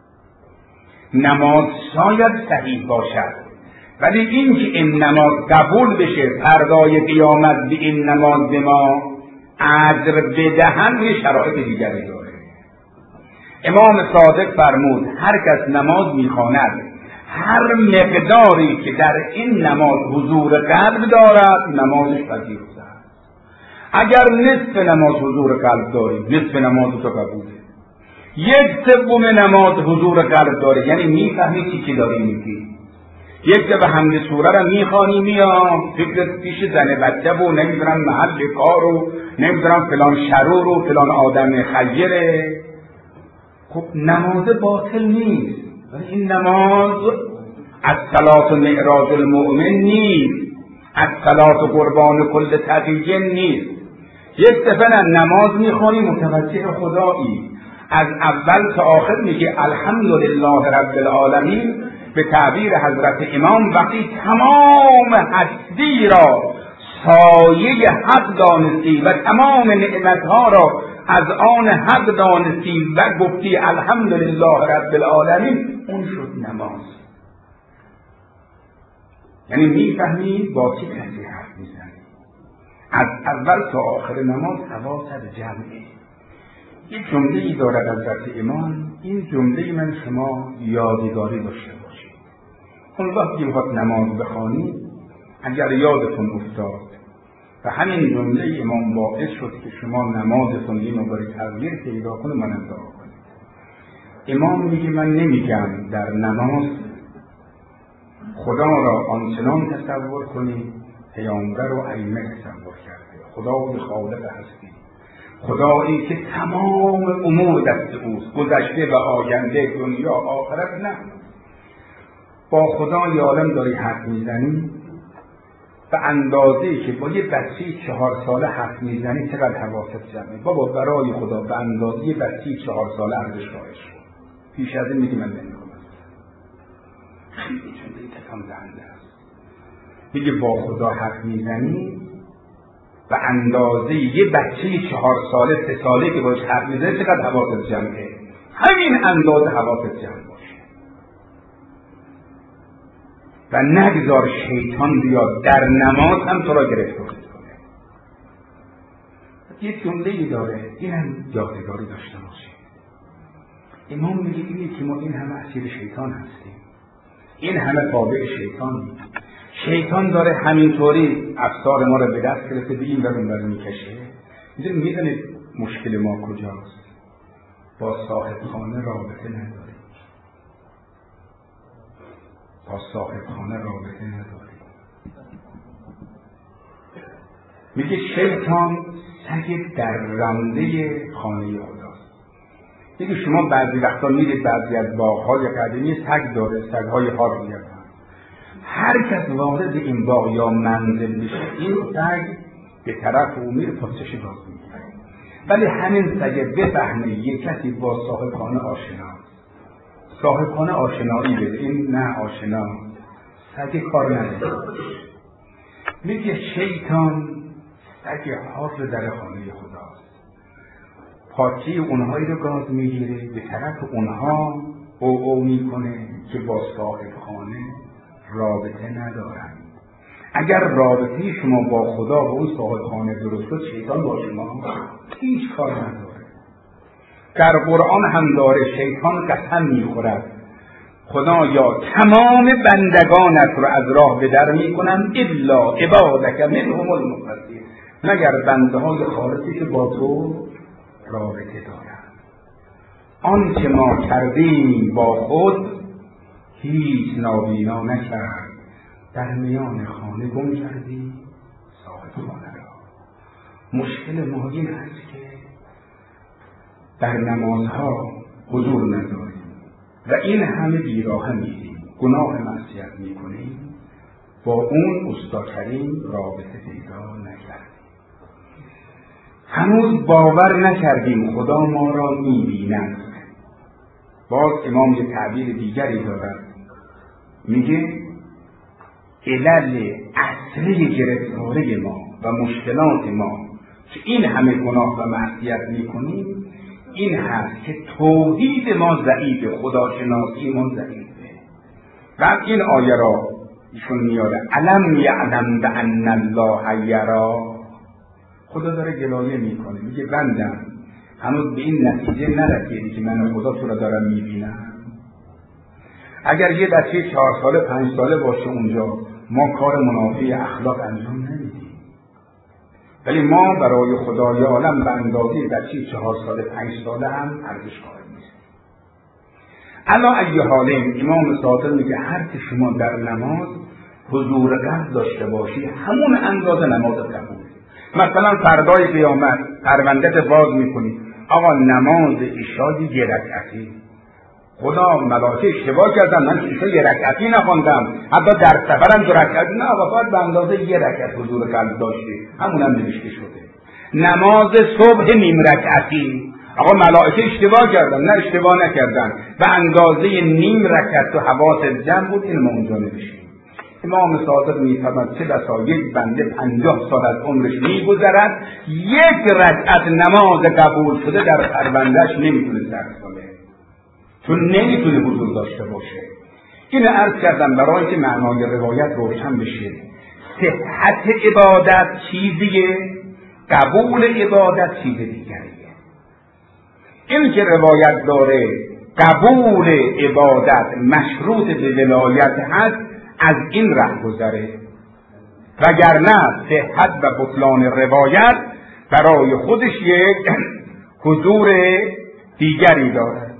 نماز شاید صحیح باشد، ولی این که این نماز قبول بشه فردای قیامت به این نماز به ما اجر بدهن یه شرایط دیگری داره. امام صادق فرمود هر کس نماز میخواند هر مقداری که در این نماز حضور قلب دارد نمازش پذیرفته است. اگر نصف نماز حضور قلب داری نصف نماز تو قبوله. یک سوم نماز حضور قلب داره یعنی میفهمی چی داری میگی. یک دفعه حمد سوره را میخوانی میام فکرت پیش زن بچه و نمیدونم محل کار و نمیدونم فلان شرور و فلان آدم خیره. خب نماز باطل نیست، ولی این نماز الصلاة معراج المؤمن نیست، الصلاة قربان کل تقی نیست. یک دفعه نماز میخوانی متوجه خدایی، از اول تا آخر میگه الحمدلله رب العالمین. به تعبیر حضرت امام وقتی تمام هستی را سایه حق دانستی و تمام نعمتها را از آن حق دانستی و گفتی الحمدلله رب العالمین، اون شد نماز. یعنی میفهمی با چه کسی حرف میزنی. از اول تا آخر نماز حواست جمعه. یک جمله‌ای دارد حضرت امام، این جمله من شما یادگاری داشته باشید. اون وقتی بخواد نماز بخوانی اگر یادتون افتاد و همین جمله امام باعث شد که شما نمازتون یه مقداری تغییر پیدا کنه، من دعا کنید. امام میگه من نمیگم در نماز خدا را آنچنان تصور کنید پیامبر و ائمه تصور کرده. خدای خالق هستی، خدایی که تمام امور دست اوست، گذشته و آینده، دنیا آخرت. نه، با خدای عالم داری حرف میزنی به اندازه‌ای که با یه بچه 4 ساله حرف میزنی چقدر حواست جمعه. بابا برای خدا به اندازه یه بچه 4 ساله ارزش قائل شو. پیش از این میگی من نمی‌کنم. خیلی جمله تکان دهنده است. میگه با خدا حرف میزنی به اندازه یه بچه 4 ساله 3 ساله که باش حرف میزنی چقدر حواست جمعه. همین اندازه حواست جمع باشه و نگذار شیطان بیاد در نماز هم تو را گرفتار کنه. یک جمله‌ای داره، این هم یادگاری داشته باشه. امام میگه اینی که ما این همه اسیر شیطان هستیم، این همه تابع شیطان. شیطان داره همینطوری افکار ما را به دست گرفته به این ور اون ور میکشه. میدونید مشکل ما کجاست؟ با صاحب خانه رابطه نداریم. با صاحب خانه رابطه نداریم. میگه شیطان سگ در رنده خانه خداست. میگه شما بعضی وقتا میرید بعضی از باغ‌های قدیمی سگ داره، سگ‌های هار میگردن. هر کس وارد این باغ یا منزل بشه این سگ به طرف او میره پشتش باز میگیره. ولی همین سگ بفهمه یک کسی با صاحب خانه آشناست، صاحب خانه آشنایی بده، این نه آشنا، سگ کار نداره. میگه شیطان سگ حاضر در خانه خداست، پاچه اونهایی رو گاز میگیره، به طرف اونها او میکنه که با صاحب خانه رابطه ندارن. اگر رابطه شما با خدا و اون صاحب خانه درست شد، شیطان با شما هیچ کار نداره. در قرآن هم داره شیطان قسم میخورد خدایا تمام بندگانت رو از راه به در میکنم الا عبادک منهم المخلصین، مگر بنده های خالصی که با تو رابطه دارن. آنچه ما کردیم با خود هیچ نابینا نکرد، در میان خانه گم کردی صاحب خانه را. مشکل ما این است که در نمازها حضور نداریم و این همه بیراه میدیم، گناه معصیت میکنیم، با اون استا کریم رابطه پیدا نکردیم. هنوز باور نکردیم خدا ما را می‌بیند. باز امام یه تعبیر دیگری دارد، میگه علل اصلی گرفتاری ما و مشکلات ما که این همه گناه و معصیت میکنیم این هست که توحید ما ضعیفه، خداشناسی ما ضعیفه. بعد این آیه را ایشون میاره، الم یعلم بان الله یرا. خدا داره گلایه میکنه، میگه بندم هنوز به این نتیجه نرسیدی که من خدا تو را دارم میبینم. اگر یه بچه 4 ساله 5 ساله باشه اونجا، ما کار منافی اخلاق انجام نمیدیم، ولی ما برای خدای عالم به اندازه بچه 4 ساله 5 ساله هم ارزش قائل نیست. الا ای حالین، امام صادق میگه هر که شما در نماز حضور قلب داشته باشی همون اندازه نماز قبول. مثلا فردای قیامت پرونده‌ت باز میکنی، آقا نماز عشا یه رکعتی، خدا ملائکه اشتباه کردن، من عشا یه رکعتی نخوندم، حتی در سفرم 2 رکعت، نه آقا باید به اندازه 1 رکعت حضور قلب داشتی، همونم نوشته شده. نماز صبح نیم رکعتی، آقا ملائکه اشتباه کردن، نه اشتباه نکردن، به اندازه نیم رکعت و حواست جمع بود، این ما اونجا نوشتیم. امام صادق می‌فرماید چه بسا یک بنده 50 سال از عمرش می‌گذرد 1 رکعت نماز قبول شده در پروندهش نمیتونه درس کنه، چون نمیتونه حضور داشته باشه. اینو عرض کردم برای اینکه معنای روایت روشن بشه. صحت عبادت چیزیه، قبول عبادت چیز دیگریه. این که روایت داره قبول عبادت مشروط به ولایت هست، از این ره گذره، وگرنه صحت و بطلان روایت برای خودش یک حضور دیگری داره.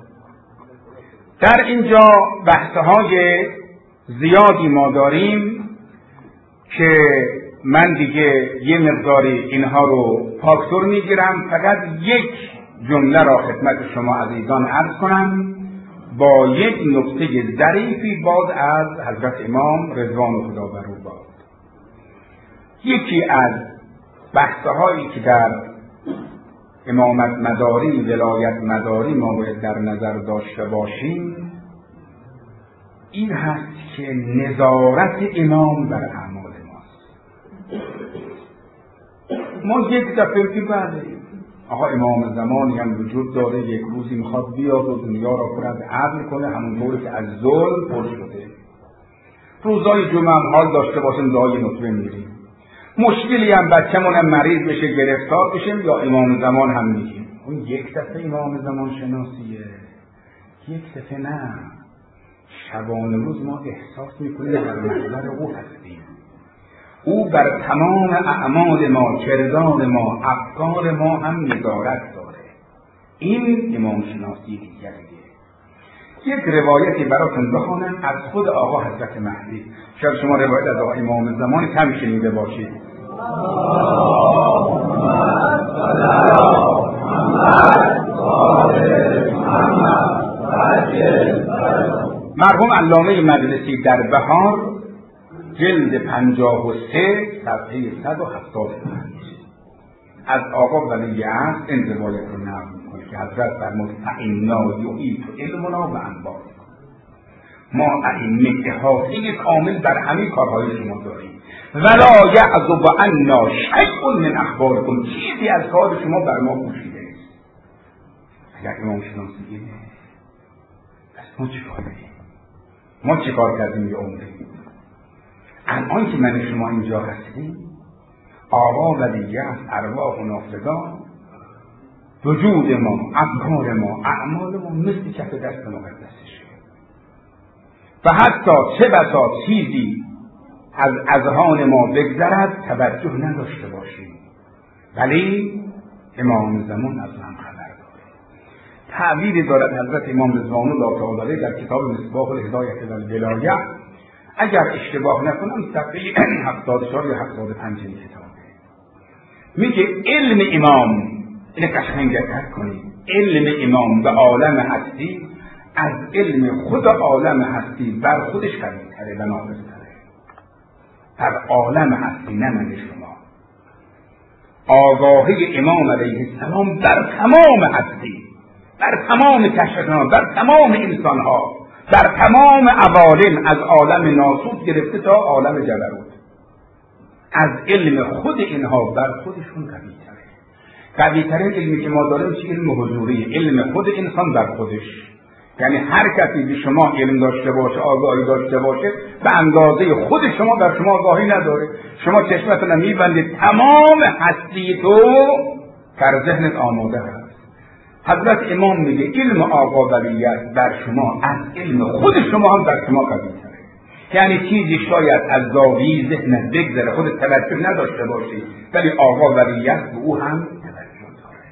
در اینجا بحث‌های زیادی ما داریم که من دیگه یه مقداری اینها رو فاکتور میگیرم، فقط یک جمله را خدمت شما عزیزان عرض کنم با یک نکته ظریفی باز از حضرت امام رضوان خدا بر او باد. یکی از بحث‌هایی که در امامت مداری، ولایت مداری ما باید در نظر داشته باشیم این هست که نظارت امام بر اعمال ماست. ما یک دفعه که بله آقا امام زمانی هم وجود داره، یک روزی میخواد بیاد و دنیا را پر از عدل کنه، همونطوری که از ظلم پر شده. روزای جمعه هم حال داشته باشیم دعای نطفه میریم، مشکلی هم بچه‌مون هم مریض بشه گرفتار بشیم یا امام زمان هم میگیم. اون یک دفعه امام زمان شناسیه، یک دفعه نه، شبانه روز ما احساس میکنیم در محضر او هستیم. او بر تمام اعمال ما، کردار ما، افکار ما هم نظارت داره. این امام شناسی دیگریه. یک روایتی براتون بخونم از خود آقا حضرت مهدی. شاید شما روایت از آقا امام زمان کم شنیده باشید. مرحوم علامه مجلسی در بهار جلد 53 صفحه 175 از آقا ولی عصر این روایت رو نقل می‌کنه که حضرت فرمود فإنا یحیط علمنا و انبار، ما ائمه احاطه کامل در همه کارهای شما داریم، ولا یعزب عنا شیء من اخبارکم، چیزی از کار شما بر ما پوشیده نیست. اگر امام شناسی اینه پس ما چیکار کنیم؟ ما چیکار کردیم یه عمری؟ الان که من شما اینجا هستیم آقا ولی از ارواح و نافذان وجود ما، افکار ما، اعمال ما مثل کف دست مقدسشه و حتی چه بسا چیزی از اذهان ما بگذرد توجه نداشته باشیم، ولی امام زمان از هم خبر داره. تعبیری دارد حضرت امام رضوان الله تعالی در کتاب مصباح الهدایة والولایة، اگر اشتباه نکنم صفحه 74 یا 75 این کتابه، میگه علم امام، اینه قشنگ دقت کنید، علم امام به عالم هستی از علم خود عالم هستی بر خودش قوی‌تره و نافذتره. در عالم هستی، نه من شما. آگاهی امام علیه السلام بر تمام هستی، بر تمام کشف‌ها، بر تمام انسانها، بر تمام عوالم، از عالم ناسوت گرفته تا عالم جبروت، از علم خود اینها بر خودشون قوی‌تره علمی که ما داریم چه علم حضوری، علم خود انسان بر خودش. یعنی هر کسی به شما علم داشته باشه، آگاهی داشته باشه، به اندازه خود شما بر شما آگاهی نداره. شما چشمتون میبندید، تمام هستی تو در ذهنت آماده هست. حضرت امام میگه علم آقا ولیت بر شما از علم خود شما هم بر شما قوی‌تره. یعنی چیزی شاید از زاویه ذهنت بگذره، خودت توجه نداشته باشی، ولی آقا ولیت به او هم توجه داره.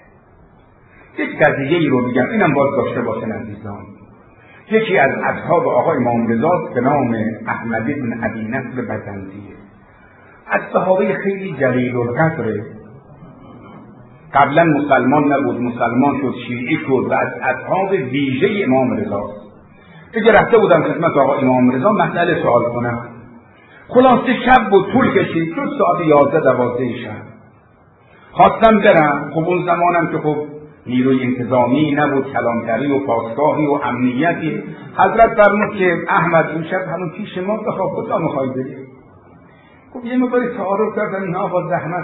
یک قضیه‌ای رو میگم، اینم باز داشته باشن عزیزان. یکی از اصحاب آقا امام رضا به نام احمد بن ابی نصر بزنجیه، از صحابه خیلی جلیل القدره. قبلا مسلمان نبود، مسلمان شد، شیعی شد و از اصحاب ویژه امام رضاست. دیگه رفته بودم خدمت آقا امام رضا مسئله سوال کنم. خلاصه شب بود، طول کشید، شد ساعت 11-12 شب. خواستم برم. خب اون زمانم که خب نیروی انتظامی نبود، کلانتری و پاسگاهی و امنیتی. حضرت فرمود که احمد اون شب همون پیش ما بخواب، کجا میخوای بری؟ خب یه مقداری تعارف کردم، نه آقا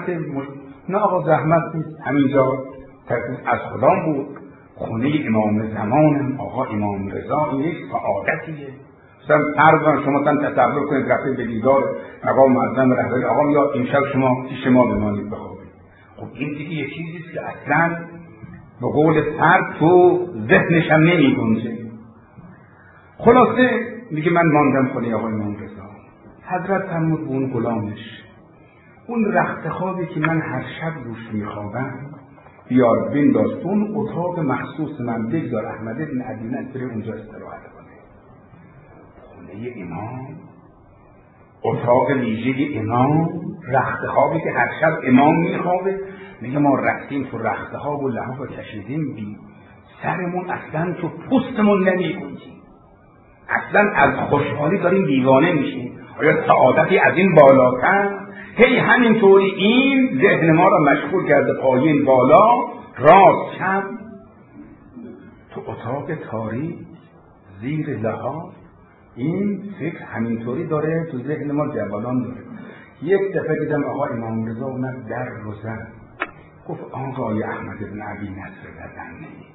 زحمت نیست، همینجا از خدام بود، خونه امام زمانم آقا امام رضا، این یک سعادتیه. مثلا فرضاً شما تصور کنید رفتید به دیدار مقام معظم رهبری، آقا یا امشب شما پیش ما بمانید بخوابید. خب این دیگه یه چیزیست که اصلاً به قول فرد تو ذهنش هم نمی‌گنجه. خلاصه میگه من ماندم خونه آقا امام رضا. حضرت فرمود به اون غلامش، اون رخت خوابی که من هر شب روش میخوابم بیار بنداز تو اون اتاق مخصوص من، بگذار احمد بن ابی نصر اونجا استراحت کنه. خونه امام، اتاق ویژه امام، رخت خوابی که هر شب امام میخوابه. میگه ما رفتیم تو رخت خواب و لحاف کشیدیم، بی سرمون اصلا تو پوستمون نمیگنجیم، اصلا از خوشحالی داریم دیوانه میشیم. آیا سعادتی از این بالاتر؟ هی همینطوری این ذهن ما را مشغول کرده، پایین بالا، راست چپ، تو اتاق تاریک زیر لحاف. این فکر همینطوری داره تو ذهن ما جوالان داره. یک دفعه دیدم آقا امام رضا اومد در رو زد، گفت آقای احمد بن ابی نصر بزنجی،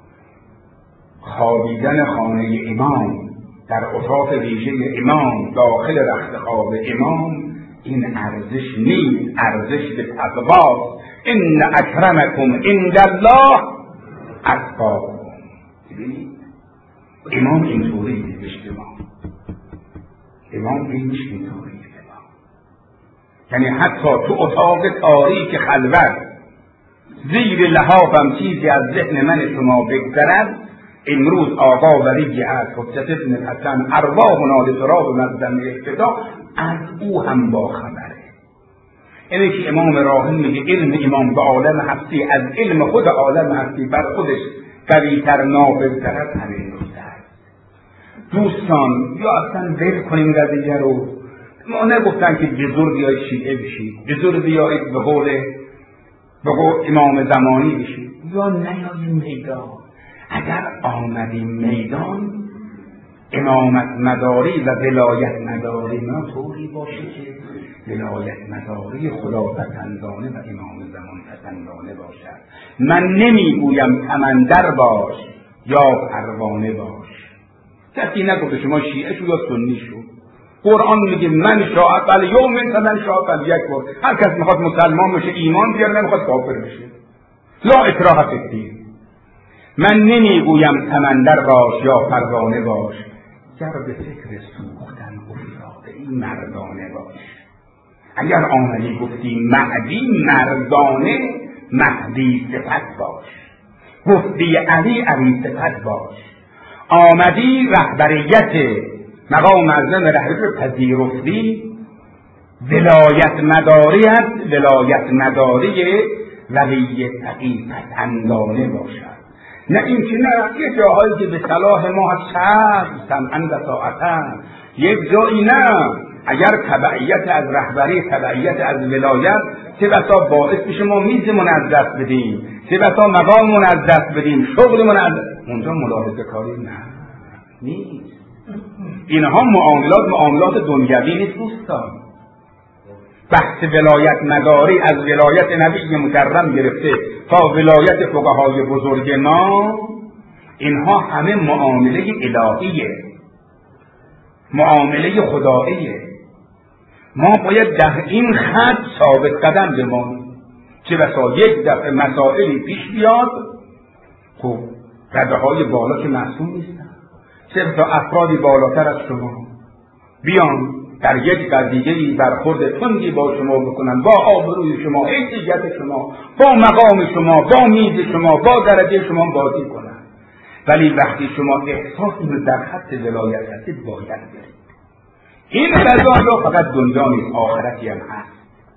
خوابیدن خانه امام در اتاق ویژه امام داخل رخت خواب امام این ارزش نیست، ارزش به تقوا. ان اکرمکم عند الله اتقاکم. ببینید امام اینطوری نوشته ما، امام اینش اینطوری به ما. یعنی حتی تو اتاق تاریک خلوت زیر لحافم چیزی از ذهن من شما بگذرد، امروز آقا ولی از حجت ابن الحسن ارواحنا لتراب مقدم اقتدا، از او هم با خبره. اینه که امام راحل میگه علم امام به عالم هستی از علم خود عالم هستی بر خودش قوی‌تر، نافذتر از همین نکته است. دوستان یا اصلا ول کنیم قضیه رو. ما نگفتن که جزور بیایید شیعه بشید، جزور بیایید به قول امام زمانی بشید، یا نیاییم میدان. اگر آمدیم میدان، امامت مداری و ولایت مداری ما طوری باشه که ولایت مداری خدا پسندانه و امام زمان پسندانه باشد. من نمیگویم سمندر باش یا پروانه باش. کسی نگفته شما شیعه شو یا سنی شو. قرآن میگه من شاء فلیؤمن من شاء فلیکفر. هر کس میخواد مسلمان بشه ایمان بیاره، نمیخواد کافر بشه. لا اکراه فی الدین. من نمیگویم سمندر باش یا پروانه باش، گر به فکر سوختن افتاده این مردانه باش. اگر آمدی گفتی مهدی مردانه، مهدی صفت باش. گفتی علی علی صفت باش. آمدی رهبریت مقام معظم رهبری پذیرفتی، ولایت مداریت ولایت مداری ولی تقی پسندانه باشد. نه این که نه یه جاهایی که به صلاح ما شرط سمعن و طاعتن، یک جایی نه اگر تبعیت از رهبری، تبعیت از ولایت چه بسا باعث بشه ما میزمون از دست بدیم، چه بسا مقاممون از دست بدیم، شغلمون از اونجا ملاحظه کاری نیست. اینها معاملات دنیوی نیست دوستان. بحث ولایت مداری از ولایت نبی مکرم گرفته تا ولایت فقهای بزرگ ما، اینها همه معامله الهیه، معامله خداییه. ما باید در این خط ثابت قدم بمانیم. چه بسا یک دفعه مسائلی پیش بیاد، خب رده‌های بالا که معصوم نیستن، چه بسا افرادی بالاتر از شما بیان در یک قضیه‌ای برخورد تندی با شما بکنن، با آبروی شما، حیثیت شما، با مقام شما، با میز شما، با درجه شما بازی کنن. ولی وقتی شما احساسی رو در خط ولایت هستید باید برید. این قضایا فقط دنیا نیست، آخرتی هم هست.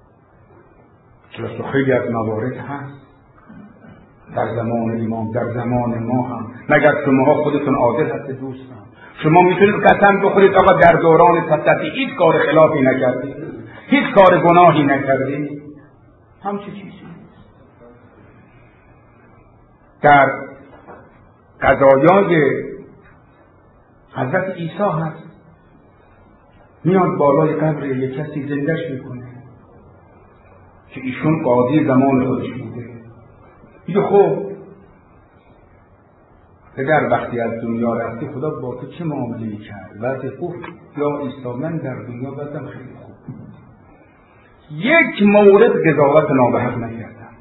چرا خیلی از موارد هست در زمان امام، در زمان ما هم. مگر شما خودتون عادل هستید دوستان؟ شما میتونید قسم بخورید آقا در دوران تصدی هیچ کار خلافی نکردید، هیچ کار گناهی نکردید؟ همچه چیزی نیست. در قضایای حضرت عیسی هست، میاد بالای قبر یک کسی زندهش میکنه که ایشون قاضی زمان خودش بوده. میگه خب پدر وقتی از دنیا رفتی خدا با تو چه معامله‌ای کرد؟ وقتی گفت یا عیسی من در دنیا بودم خیلی خوب، یک مورد قضاوت نابحق نکردم،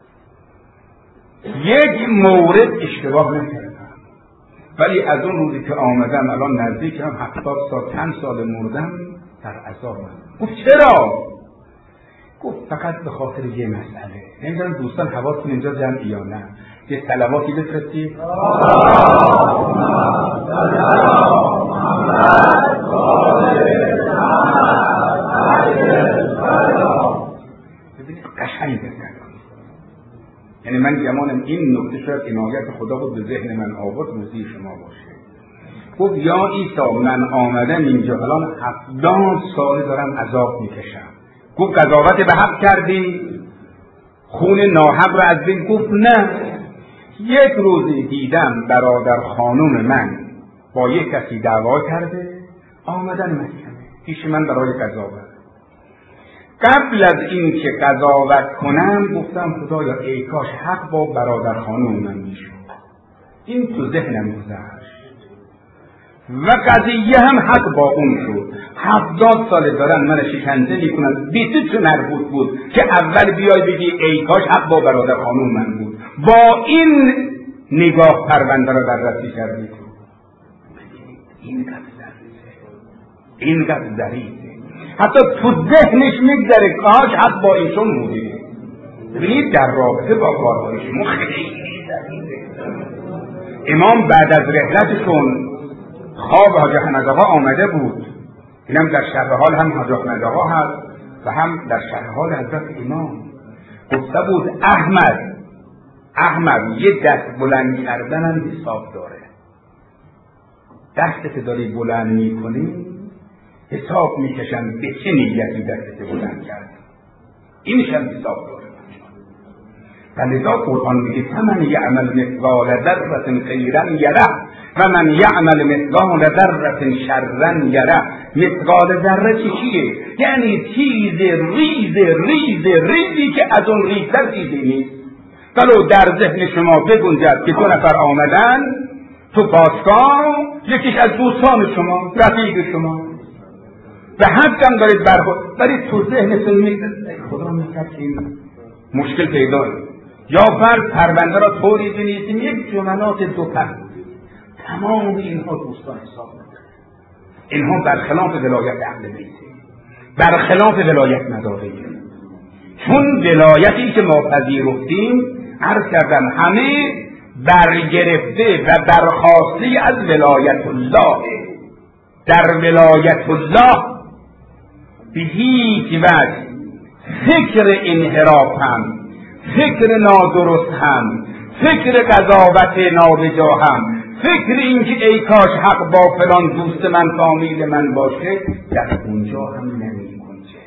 یک مورد اشتباه نکردم، ولی از اون روزی که آمدم الان نزدیک هم 70 سال، چند سال مردم در عذابم. گفت چرا؟ گفت فقط به خاطر یه مسئله. نمیدونم دوستان حواستون اینجا جمعی یا نه، یه صلواتی بفرستید. ببینید قشنگ بزن. یعنی من گمانم این نکته شاید عنایت خدا بود به ذهن من آورد روزی شما باشه. گفت یا عیسی من آمدم اینجا الان 70 سال دارم عذاب میکشم. گفت قضاوت به حق کردی؟ خون ناحق را از بین؟ گفت نه. یک روزی دیدم برادر خانوم من با یک کسی دعوا کرده، آمدن محکمه پیش من برای قضاوت. قبل از این که قضاوت کنم گفتم خدایا ای کاش حق با برادر خانوم من میشد. این تو ذهنم گذشت و قضیه هم حق با اون شد. 70 سال دارن من شکنجه میکنن، بیتی تو مربوط بود که اول بیای بگی ای کاش حق با برادر خانوم من بود. با این نگاه پرونده را بررسی کردید. این قدر ضریفه، حتی تو ذهنش میگذره کاش حق با ایشون بوده. ببینید در رابطه با کارهای شما خیلی ضریفه. امام بعد از رحلتشون خواب حاج احمد آقا آمده بود، اینم در شرح حال هم حاج احمد آقا هست و هم در شرح حال حضرت امام. گفته بود احمد یه دست بلند کردن هم حساب داره. دستت داری بلند میکنی حساب میکشن به چه نیتی دستت بلند کرد، اینش هم حساب داره. و لذا قرآن میگه فمن یعمل مثقال ذره خیرا یره و من یعمل مثقال ذره شرا یره. مثقال ذره چیه؟ یعنی چیز ریزی که از اون ریزتر چیزی نیست. ولو در ذهن شما بگنجد که 2 نفر آمدن تو باشگاه، یکیش از دوستان شما، رفیق شما، به حقم دارید برخورد، ولی تو ذهنتون میگه خدا میگه این مشکل پیدا. یا فرض پرونده را طوری بنویسیم یک جملات 2 پهلو. تمام اینها دوستان حساب میکنه. اینها برخلاف ولایت اهل بیته، برخلاف ولایت مداری. چون ولایتی که ما پذیرفتیم عرض کردم همه برگرفته و برخاسته از ولایت الله. در ولایت الله به هیچ وجه فکر انحراف فکر نادرست فکر قضاوت نابجا فکر این که ای کاش حق با فلان دوست من فامیل من باشه در اونجا هم نمی‌کنه.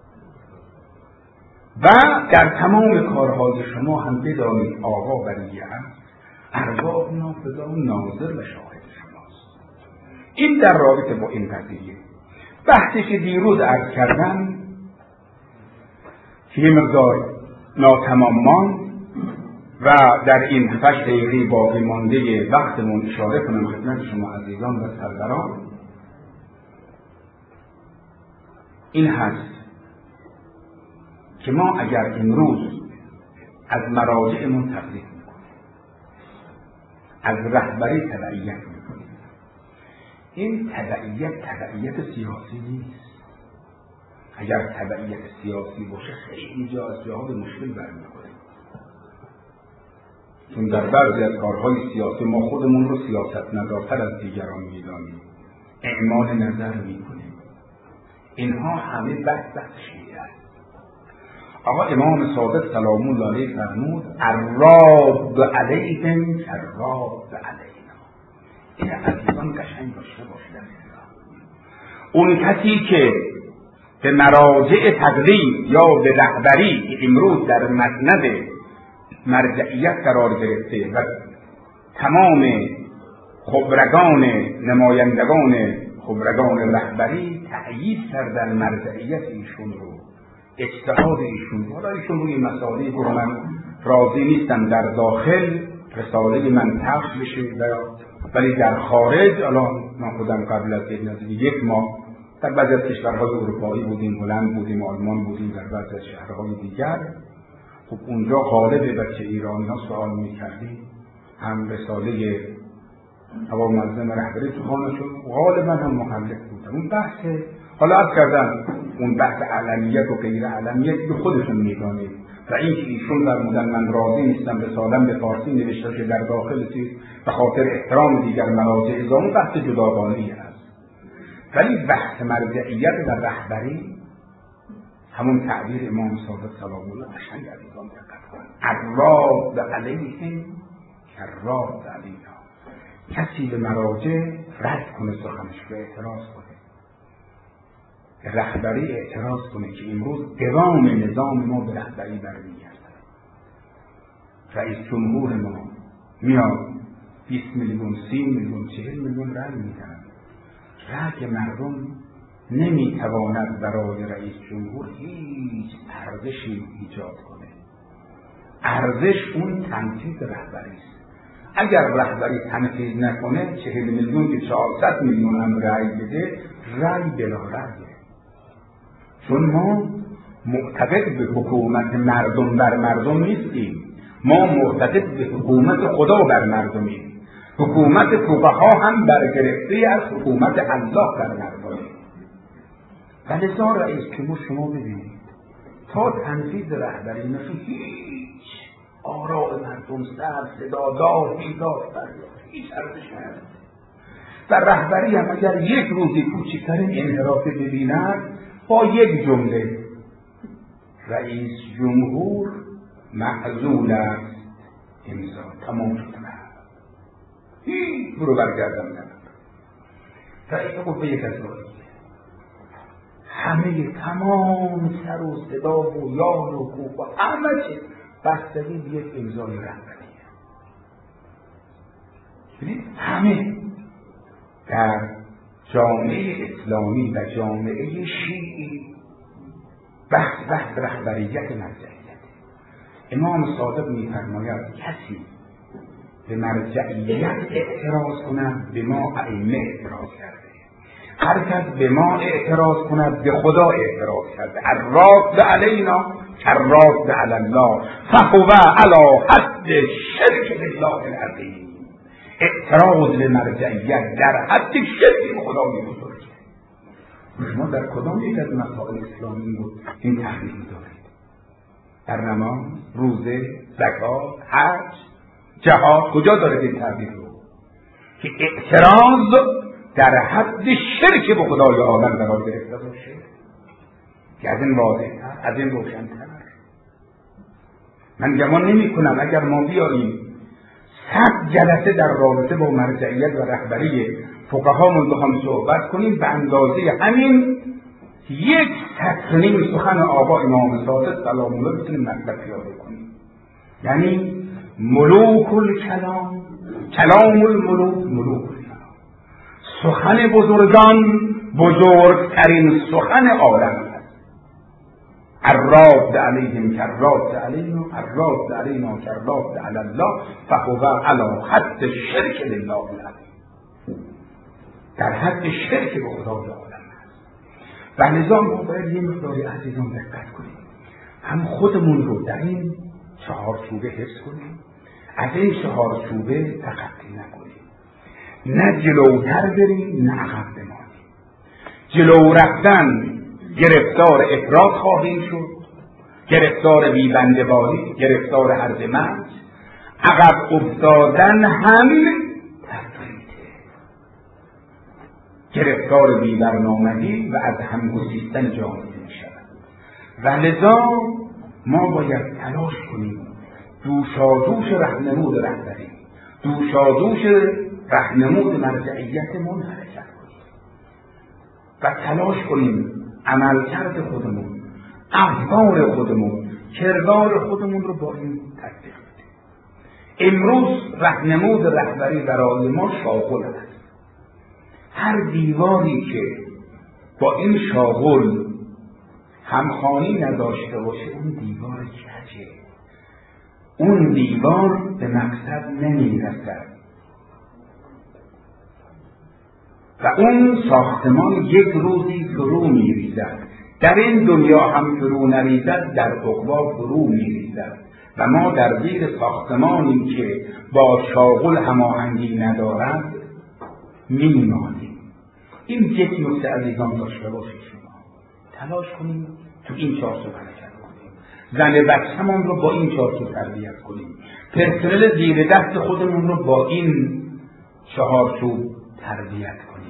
و در تمام کارهای شما هم بدانید آقا بریه است، ارواح نافذه ناظر و شاهد شماست. این در رابطه با این قضیه بحثی که دیروز عرض کردم که یه مقدار ناتمام ماند و در این 8 دقیقه باقی مانده وقتمون اشاره کنم خدمت شما عزیزان و سروران. این هست که ما اگر امروز از مراجعمون تقلید میکنیم، از رهبری تبعیت میکنیم، این تبعیت سیاسی نیست. اگر تبعیت سیاسی باشه خیلی جا از جاها به مشکل برمیخوره، چون در بعضی از کارهای سیاسی ما خودمون رو سیاست ندارتر از دیگران میدانیم، اعمال نظر میکنیم. اینها همه بحث شیعه است. آقا امام صادق سلام الله علیه فرمود الراد علیهم الراد علینا. این عزیزان قشنگ داشته باشید. اون کسی که به مراجع تقلید یا به رهبری که امروز در مسند مرجعیت قرار گرفته و تمام خبرگان نمایندگان خبرگان رهبری تأیید کردن مرجعیت ایشون رو، اجتهاد ایشون رو. حالا ایشون روی مسائلی که من راضی نیستم در داخل رساله من پخش بشه، ولی در خارج الان من خودم قبل از یک ماه در بعضی از کشورهای اروپایی بودیم، هلند بودیم، آلمان بودیم، در بعضی از شهرهای دیگر. خب اونجا غالب بچه ایرانی ها سوال میکردیم، هم رساله هوا منظم رهبری تو خانهشون غالبا هم مخالف بودن. اون بحث حالا عرض کردم اون بحث علمیت و غیر علمیت به خودشون میدانید و این که ایشون فرمودن من راضی نیستم رساله‌ام به فارسی نوشته که در داخل چیز به خاطر احترام دیگر مراجع اون بحث جداگانه‌ای است. ولی بحث مرجعیت و رهبری همون تعبیر امام صادق سلام الله قشنگ عزیزان دقت کنید. الراد علیهم الراد علینا. کسی به مراجع رد کنه سخنش رو، اعتراض کنه، رهبری اعتراض کنه که امروز دوام نظام ما به رهبری برمیگرده. رئیس جمهور ما میاد 20 میلیون 30 میلیون 40 میلیون رأی میدن. رأی مردم نمیتواند برای رئیس جمهور هیچ ارزشی ایجاد کنه. ارزش اون تنفیذ رهبری است. اگر رهبری تنفیذ نکنه 40 میلیون که 400 میلیون هم رأی بده، رأی بلا رأیه. چون ما معتقد به حکومت مردم بر مردم نیستیم، ما معتقد به حکومت خدا بر مردمیم. حکومت فقها هم برگرفته از حکومت الله بر مردمه. ولذا رئیس جمهور شما ببینید تا تنفیذ رهبری نشه هیچ آراء مردم سر صدادار بیدار هیچ ارزشی نداره. و رهبری هم اگر یک روزی کوچکترین انحرافی ببیند با یک جمله رئیس جمهور معزول است، امضا تمام شد، هیچ برو برگردم نداره. رئیس قوه قضاییه همه تمام سر و صدا و یار و کوف و همه چی بستگی به یک امضای رهبریه. ببینید همه در جامعه اسلامی و جامعه شیعی بحث رهبریت مرجعیت. امام صادق می‌فرماید کسی به مرجعیت اعتراض کند به ما ائمه اعتراض کرده، هر کس به ما اعتراض کند به خدا اعتراض کرده. الراد علینا الراد علی الله فهو علی حد شرک بالله العظیم. اعتراض به مرجعیت در حد شرک به خدای بزرگ. شما در کدام یک از مسائل اسلامی بود این تحریف دارید؟ در نماز، روزه، زکات، حج، جهاد کجا دارید این تعبیر رو که اعتراض در حد شرک به خدای عالم قرار گرفته باشه؟ که از این واضح‌تر، از این روشن‌تر. من گمان نمی‌کنم اگر ما بیاییم 100 جلسه در رابطه با مرجعیت و رهبری فقهامون بخوام صحبت کنیم به اندازه همین 1 سطر نیم سخن آقا امام صادق سلام الله بتونیم مطلب پیاده کنیم. یعنی ملوک الکلام، کلام الملوک، ملوک الکلام، سخن بزرگان بزرگترین سخن عالم است. الراد علیهم کراد علینا، الراد علینا کراد علی الله فهو علی حد شرک لله العظیم، در حد شرک به خدای عالم است. و لذا ما باید یه مقداری عزیزان دقت کنیم، هم خودمون رو در این 4 چوبه حفظ کنیم، از این 4 چوبه تخطی نکنیم، نه جلوتر بریم نه عقب بمانیم. جلو رفتن گرفتار افراط خواهیم شد، گرفتار بیبنده‌باری، گرفتار عرض مرز. عقب افتادن هم تفریطه، گرفتار بی‌برنامگی و از هم گسیختن جامعه می‌شود. و لذا ما باید تلاش کنیم دوشادوش رهنمود رهبری، دوشادوش رهنمود مرجعیتمون حرکت کنیم و تلاش کنیم عملکرد خودمون، افکار خودمون، کردار خودمون رو با این تطبیق بدیم. امروز رهنمود رهبری برای ما شاغل است. هر دیواری که با این شاغل همخوانی نداشته باشه اون دیوار کجه، اون دیوار به مقصد نمیرسد و اون ساختمان یک روزی فرو میریزد. در این دنیا هم فرو نریزد، در عقبی فرو میریزد و ما در زیر ساختمانی که با شاغل هماهنگی ندارد میمانیم. این یک نکته عزیزان داشته باشید، شما تلاش کنیم تو این 4 سو حرکت کنیم، زن بچه‌مون رو با این 4 سو تربیت کنیم، پرسنل زیر دست خودمون رو با این 4 سو تربیت کنیم.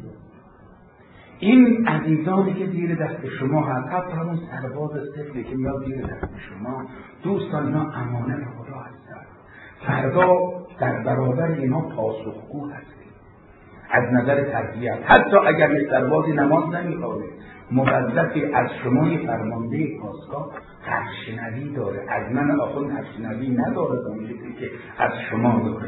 این عزیزانی که زیر دست شما هست، حتی همون سرباز سفلی که میاد زیر دست شما، دوستان اینا امانت خدا هستند. فردا در برابر اینا پاسخگو هستید از نظر تربیت. حتی اگر یه سربازی نماز نمیخوانه، موظفی از شما یه فرمانده پاسگاه حرفشنوی داره. از من آخوند حرفشنوی نداره اون چیزی که از شما داره.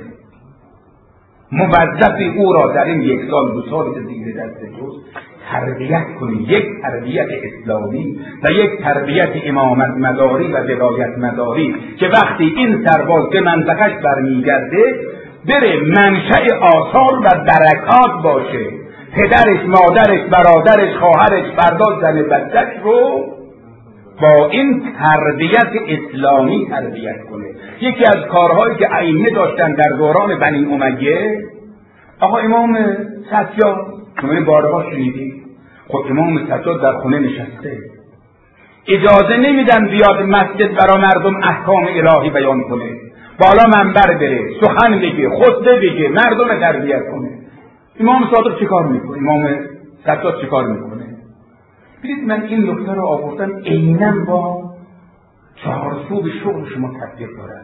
موظفی او را در این 1 سال 2 سالی که زیر دست جز تربیت کنید، یک تربیت اسلامی و یک تربیت امامت مداری و ولایت مداری که وقتی این سرباز به منطقه‌اش برمیگرده بره منشأ آثار و برکات باشه، پدرش، مادرش، برادرش، خواهرش، فردا زن بچه‌ش رو با این تربیت اسلامی تربیت کنه. یکی از کارهایی که ائمه داشتن در دوران بنی امیه، آقا امام سجاد شما بارها شنیدید، خب امام سجاد در خونه نشسته، اجازه نمیدن بیاد مسجد برای مردم احکام الهی بیان کنه، بالا منبر بره، سخن بگه، خطبه بگه، مردم تربیت کنه. امام صادق چیکار میکنه؟ امام سجاد چیکار میکنه؟ ببینید من این نکته رو آوردم عیناً با 4 سو به شغل شما تطبیق داره.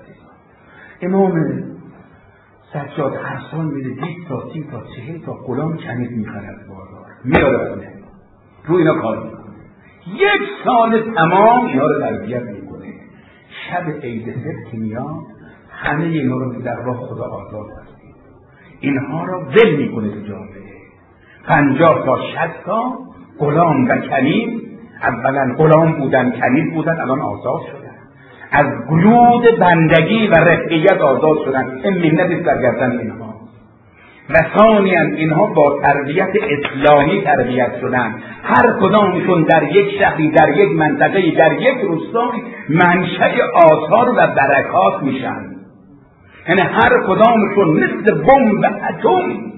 امام سجاد هر سال میره 20 تا 30 تا 40 تا غلام کنیز میخره از بازار، میاره خونه، رو اینا کار میکنه. 1 سال تمام اینا رو تربیت میکنه. شب عید فطر که میاد همه اینا رو در راه خدا آزاد هستید، اینها رو ول میکنه تو جامعه. 50 تا 60 تا غلام و کنیز، اولا غلام بودن کنیز بودن، الان آزاد شدن، از قیود بندگی و رفعیت آزاد شدن. این منت سرگردن اینها. و ثانیاً اینها با تربیت اسلامی تربیت شدن. هر کدامشون در یک شهری، در یک منطقه، در یک روستای منشأ آثار و برکات میشن. یعنی هر کدامشون مثل بمب اتم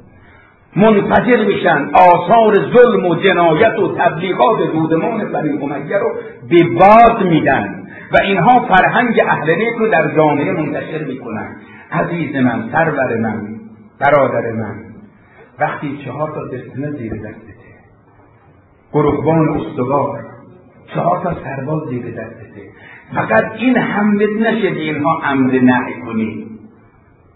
منفجر میشن، آثار ظلم و جنایت و تبلیغات دودمان بنی امیه رو به باد میدن و اینها فرهنگ اهل بیت رو در جامعه منتشر میکنن. عزیز من، سرور من، برادر من، وقتی 4 تا دستنه زیر دستته، گروهبان استوار، 4 تا سرباز زیر دستته، فقط این حملت نشه اینها امر نهی کنی.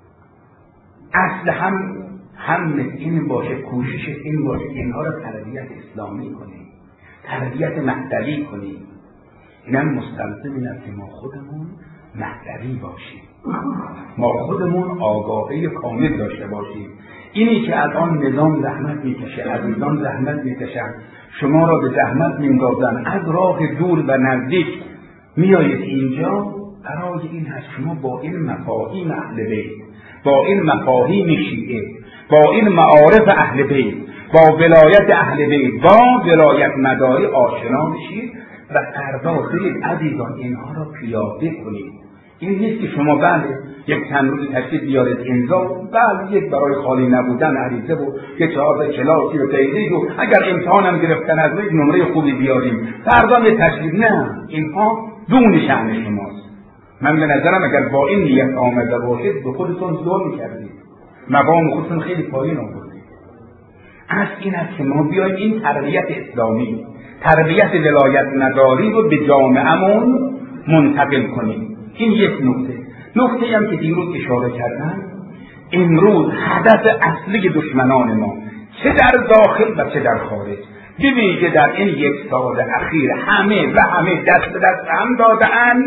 اصل هم این باشه، کوشش این باشه که اینها را تربیت اسلامی کنیم، تربیت مهدوی کنیم. اینم مستلزم این است که ما خودمون مهدوی باشیم، ما خودمون آگاهی کامل داشته باشیم. اینی که الان نظام زحمت میکشه، عزیزان زحمت میکشن، شما را به زحمت میندازن، از راه دور و نزدیک میایید اینجا، برای این هست شما با این مفاهیم اهل بیت، با این مفاهیم شیعه، با این معارف اهل بیت، با ولایت اهل بیت، با ولایت مداری آشنا بشید و فردا برید عزیزان اینها را پیاده کنید. این نیست که شما بله یک چند روز تشریف بیارید امضا، بله یک برای خالی نبودن عریضه و یک 4 کلاسی و تحریک و اگر امتحانم گرفتن از یک نمره خوبی بیاریم، فردا یه تشریف. نه، اینها دون شأن شماست. من به نظرم اگر با این نیت آمده باشید به خودتون ظلم کردید، مقام خودتون خیلی پایین آوردید. از این است که ما بیایم این تربیت اسلامی، تربیت ولایت مداری رو به جامعه‌مون منتقل کنیم. این یک نکته هم که دیروز اشاره کردم، امروز هدف اصلی دشمنان ما چه در داخل و چه در خارج، به ویژه در این 1 سال اخیر همه دست به دست هم دادن،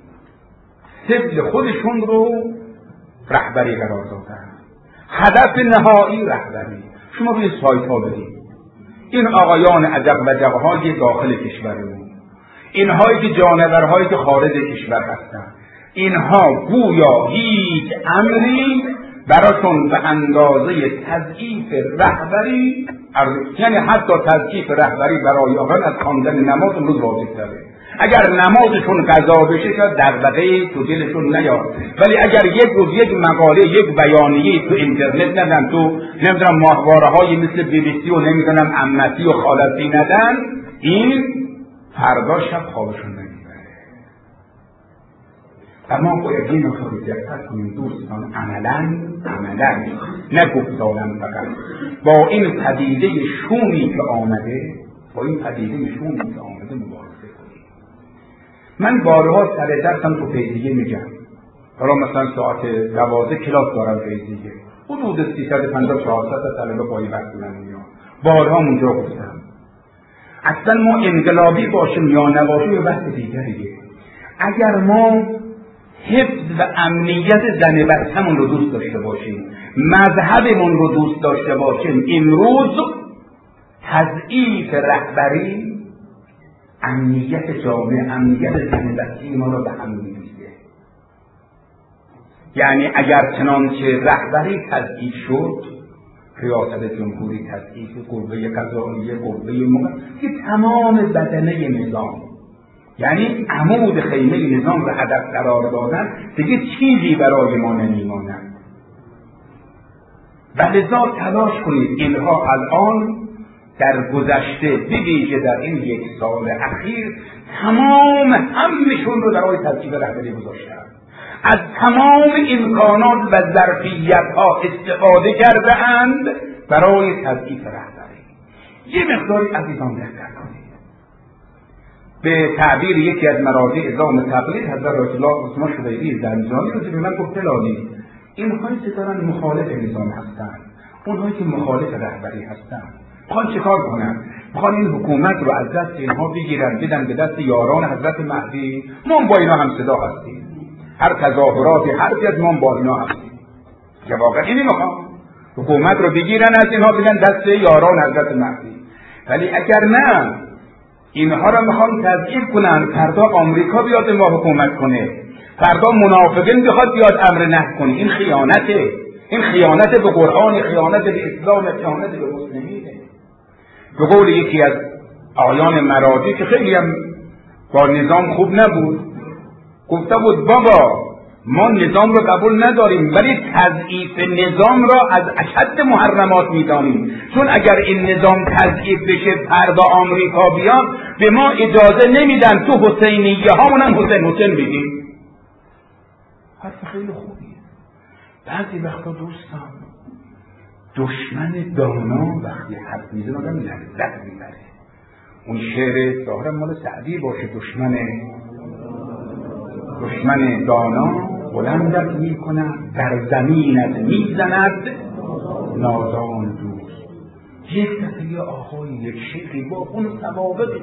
سبل خودشون رو رهبری قرار دادن. هدف نهایی رهبری. شما روی سایت ها بدید این آقایان عجب و جبهای داخل کشورمون، اینهایی که جانورهایی که خارج کشور هستن، اینها گویا هیچ امری براشون به اندازه تضعیف رهبری، یعنی حتی تضعیف رهبری برای آقایان از خواندن نماز امروز واجب تره. اگر نمازشون قضا بشه شاید دغدغه‌ای تو دلشون نیاد، ولی اگر یک روز یک مقاله، یک بیانیه تو اینترنت ندن، تو نمیدونم ماهواره‌های مثل BBC و نمیدونم امتی و خالصی ندن، این فردا شب خوابشون نمیبره. و ما باید این رو دقت کنیم دوستان، عملاً نه گفتارن فقط، با این پدیده شومی که آمده مبارزه کنیم. من بارها سر درسم تو فیضیه میگم، حالا مثلا ساعت 12 کلاس دارم فیضیه، حدود 350-400 طلبه پای وقت من میاد. بارها اونجا گفتم اصلا ما انقلابی باشیم یا نباشیم یه بحث دیگریه. اگر ما حفظ و امنیت زن بچه‌مون رو دوست داشته باشیم، مذهبمون رو دوست داشته باشیم، امروز تضعیف رهبری امنیت جامعه، امنیت زن بچه ما رو به هم می‌ریزه. یعنی اگر چنانچه رهبری تضعیف شد، ریاست جمهوری تضعیف، قوه قضاییه، قوه که تمام بدنه نظام، یعنی عمود خیمه نظام رو هدف قرار دادن، دیگه چیزی برای ما نمیماند. و لذا تلاش کنید اینها الان در گذشته به ویژه در این 1 سال اخیر تمام همشون رو برای تضعیف رهبری گذاشتن، از تمام امکانات و ظرفیت‌ها استفاده کرده‌اند برای تضعیف رهبری. یه مقداری عزیزان دقت کنید. به تعبیر یکی از مراجع اعلام تقلید حضرت آیت الله عثمان شبیری زنجانی رو به من گفت لانی اینهایی که دارن مخالف نظام هستن، اونهایی که مخالف رهبری هستن، میخوان چیکار کنن؟ میخوان این حکومت رو از دست اینها بگیرن بدن به دست یاران حضرت مهدی. ما با اینا هم صدا هستیم، هر تظاهراتی حرفی از ما با اینا هستیم که واقعا اینی میخوان حکومت رو بگیرن از اینها بدن دست یاران حضرت مهدی. ولی اگر نه اینها رو میخوان تضعیف کنن، فردا آمریکا بیاد ما حکومت کنه، فردا منافقین بخواد بیاد امر نهی کنه، این خیانته، این خیانت به قرآن، خیانت به اسلام، خیانت به مسلمینه. به قول یکی از آیان مراجع که خیلی هم با نظام خوب نبود، گفته بود بابا ما نظام رو قبول نداریم ولی تضعیف نظام را از اشد محرمات میدانیم، چون اگر این نظام تضعیف بشه فردا آمریکا بیاد به ما اجازه نمیدن تو حسینیه هامون هم حسین بگیم. حرف خیلی خوبیه. بعضی وقتا دوستان دشمن دانا وقتی حرف میزنه آدم لذت میبره. اون شعر ظاهرا مال سعدی باشه، دشمن دانا بلندت می کند، در زمینت می زند نازان دوست. یک دفعه یه آقای، یک شیخی با اون ثوابتش،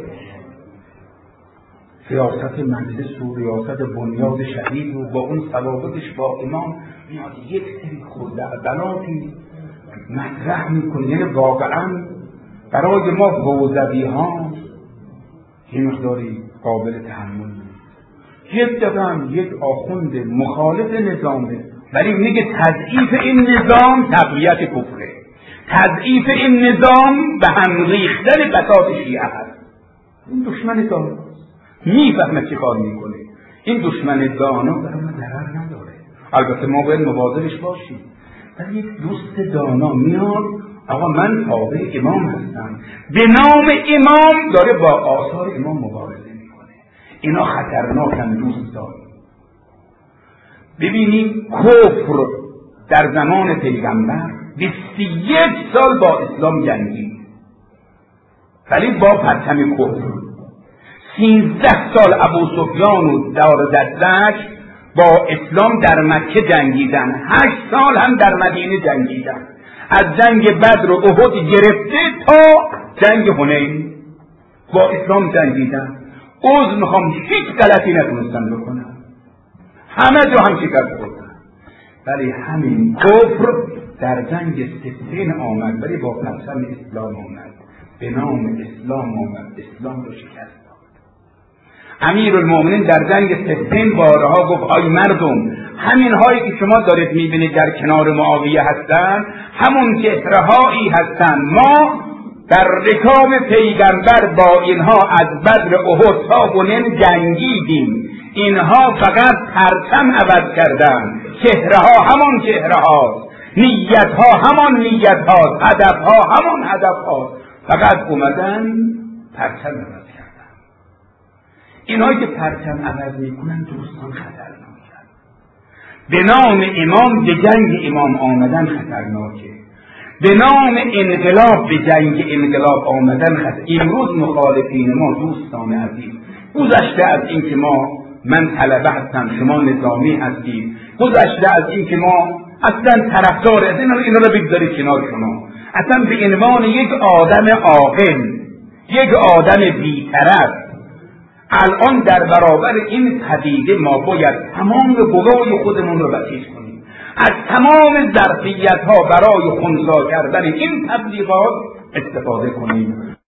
سیاست مجلس و ریاست بنیاد شهید و با اون ثوابتش با امام میاد یک سری خردعبلاتی مطرح میکنه. یعنی واقعا برای ما حوزوی ها یه مقداری قابل تحمل نیست. یک دفعه یک آخوند مخالف نظامه ولی میگه تضعیف این نظام تقویت کفره، تضعیف این نظام به هم ریختن بساط شیعه هست. این دشمن دانا میفهمه چی کار میکنه. این دشمن دانا برای ما ضرر نداره، البته ما باید مواظبش باشیم. ولی یک دوست دانا میاد آقا من تابع امام هستم، به نام امام داره با آثار امام مبارزه میکنه. اینا خطرناکن دوستان. ببینید کفر در زمان پیغمبر 21 سال با اسلام جنگید، ولی با پرچم کفر. 13 سال ابو سفیان و دارالدزرج با اسلام در مکه جنگیدن، 8 سال هم در مدینه جنگیدن، از جنگ بدر و احد گرفته تا جنگ حنین با اسلام جنگیدن. عذر میخوام هیچ غلطی نتونستن بکنن، همه جا هم شکست خوردن. ولی همین کفر در جنگ صفین آمد، ولی با پرچم اسلام آمد، به نام اسلام آمد، اسلام رو شکست داد. امیرالمومنین در جنگ صفین بارها گفت آی مردم، همین هایی که شما دارید میبینید در کنار معاویه هستن همون چهرهایی هستن. ما در رکاب پیغمبر با اینها از بدر احد تا حنین جنگیدیم، اینها فقط پرچم عوض کردن، چهره ها همان چهره هاست، نیت ها همان نیت هاست، هدف ها همان هدف هاست، فقط اومدن پرچم عوض کردن. اینهایی که پرچم عوض میکنن دوستان خطرناکن. به نام امام به جنگ امام آمدن خطرناکه، به نام انقلاب به جنگ انقلاب آمدن خطر. امروز مخالفین ما دوستان عزیز، گذشته از این که من طلبه هستم شما نظامی هستید، گذشته از این که ما اصلا طرفدار از اینا رو بگذارید کنار شما، اصلا به عنوان یک آدم عاقل، یک آدم بی‌طرف، الان در برابر این پدیده ما باید تمام قوای خودمون رو بسیج کنیم، از تمام ظرفیت ها برای خنثی کردن این تبلیغات استفاده کنیم.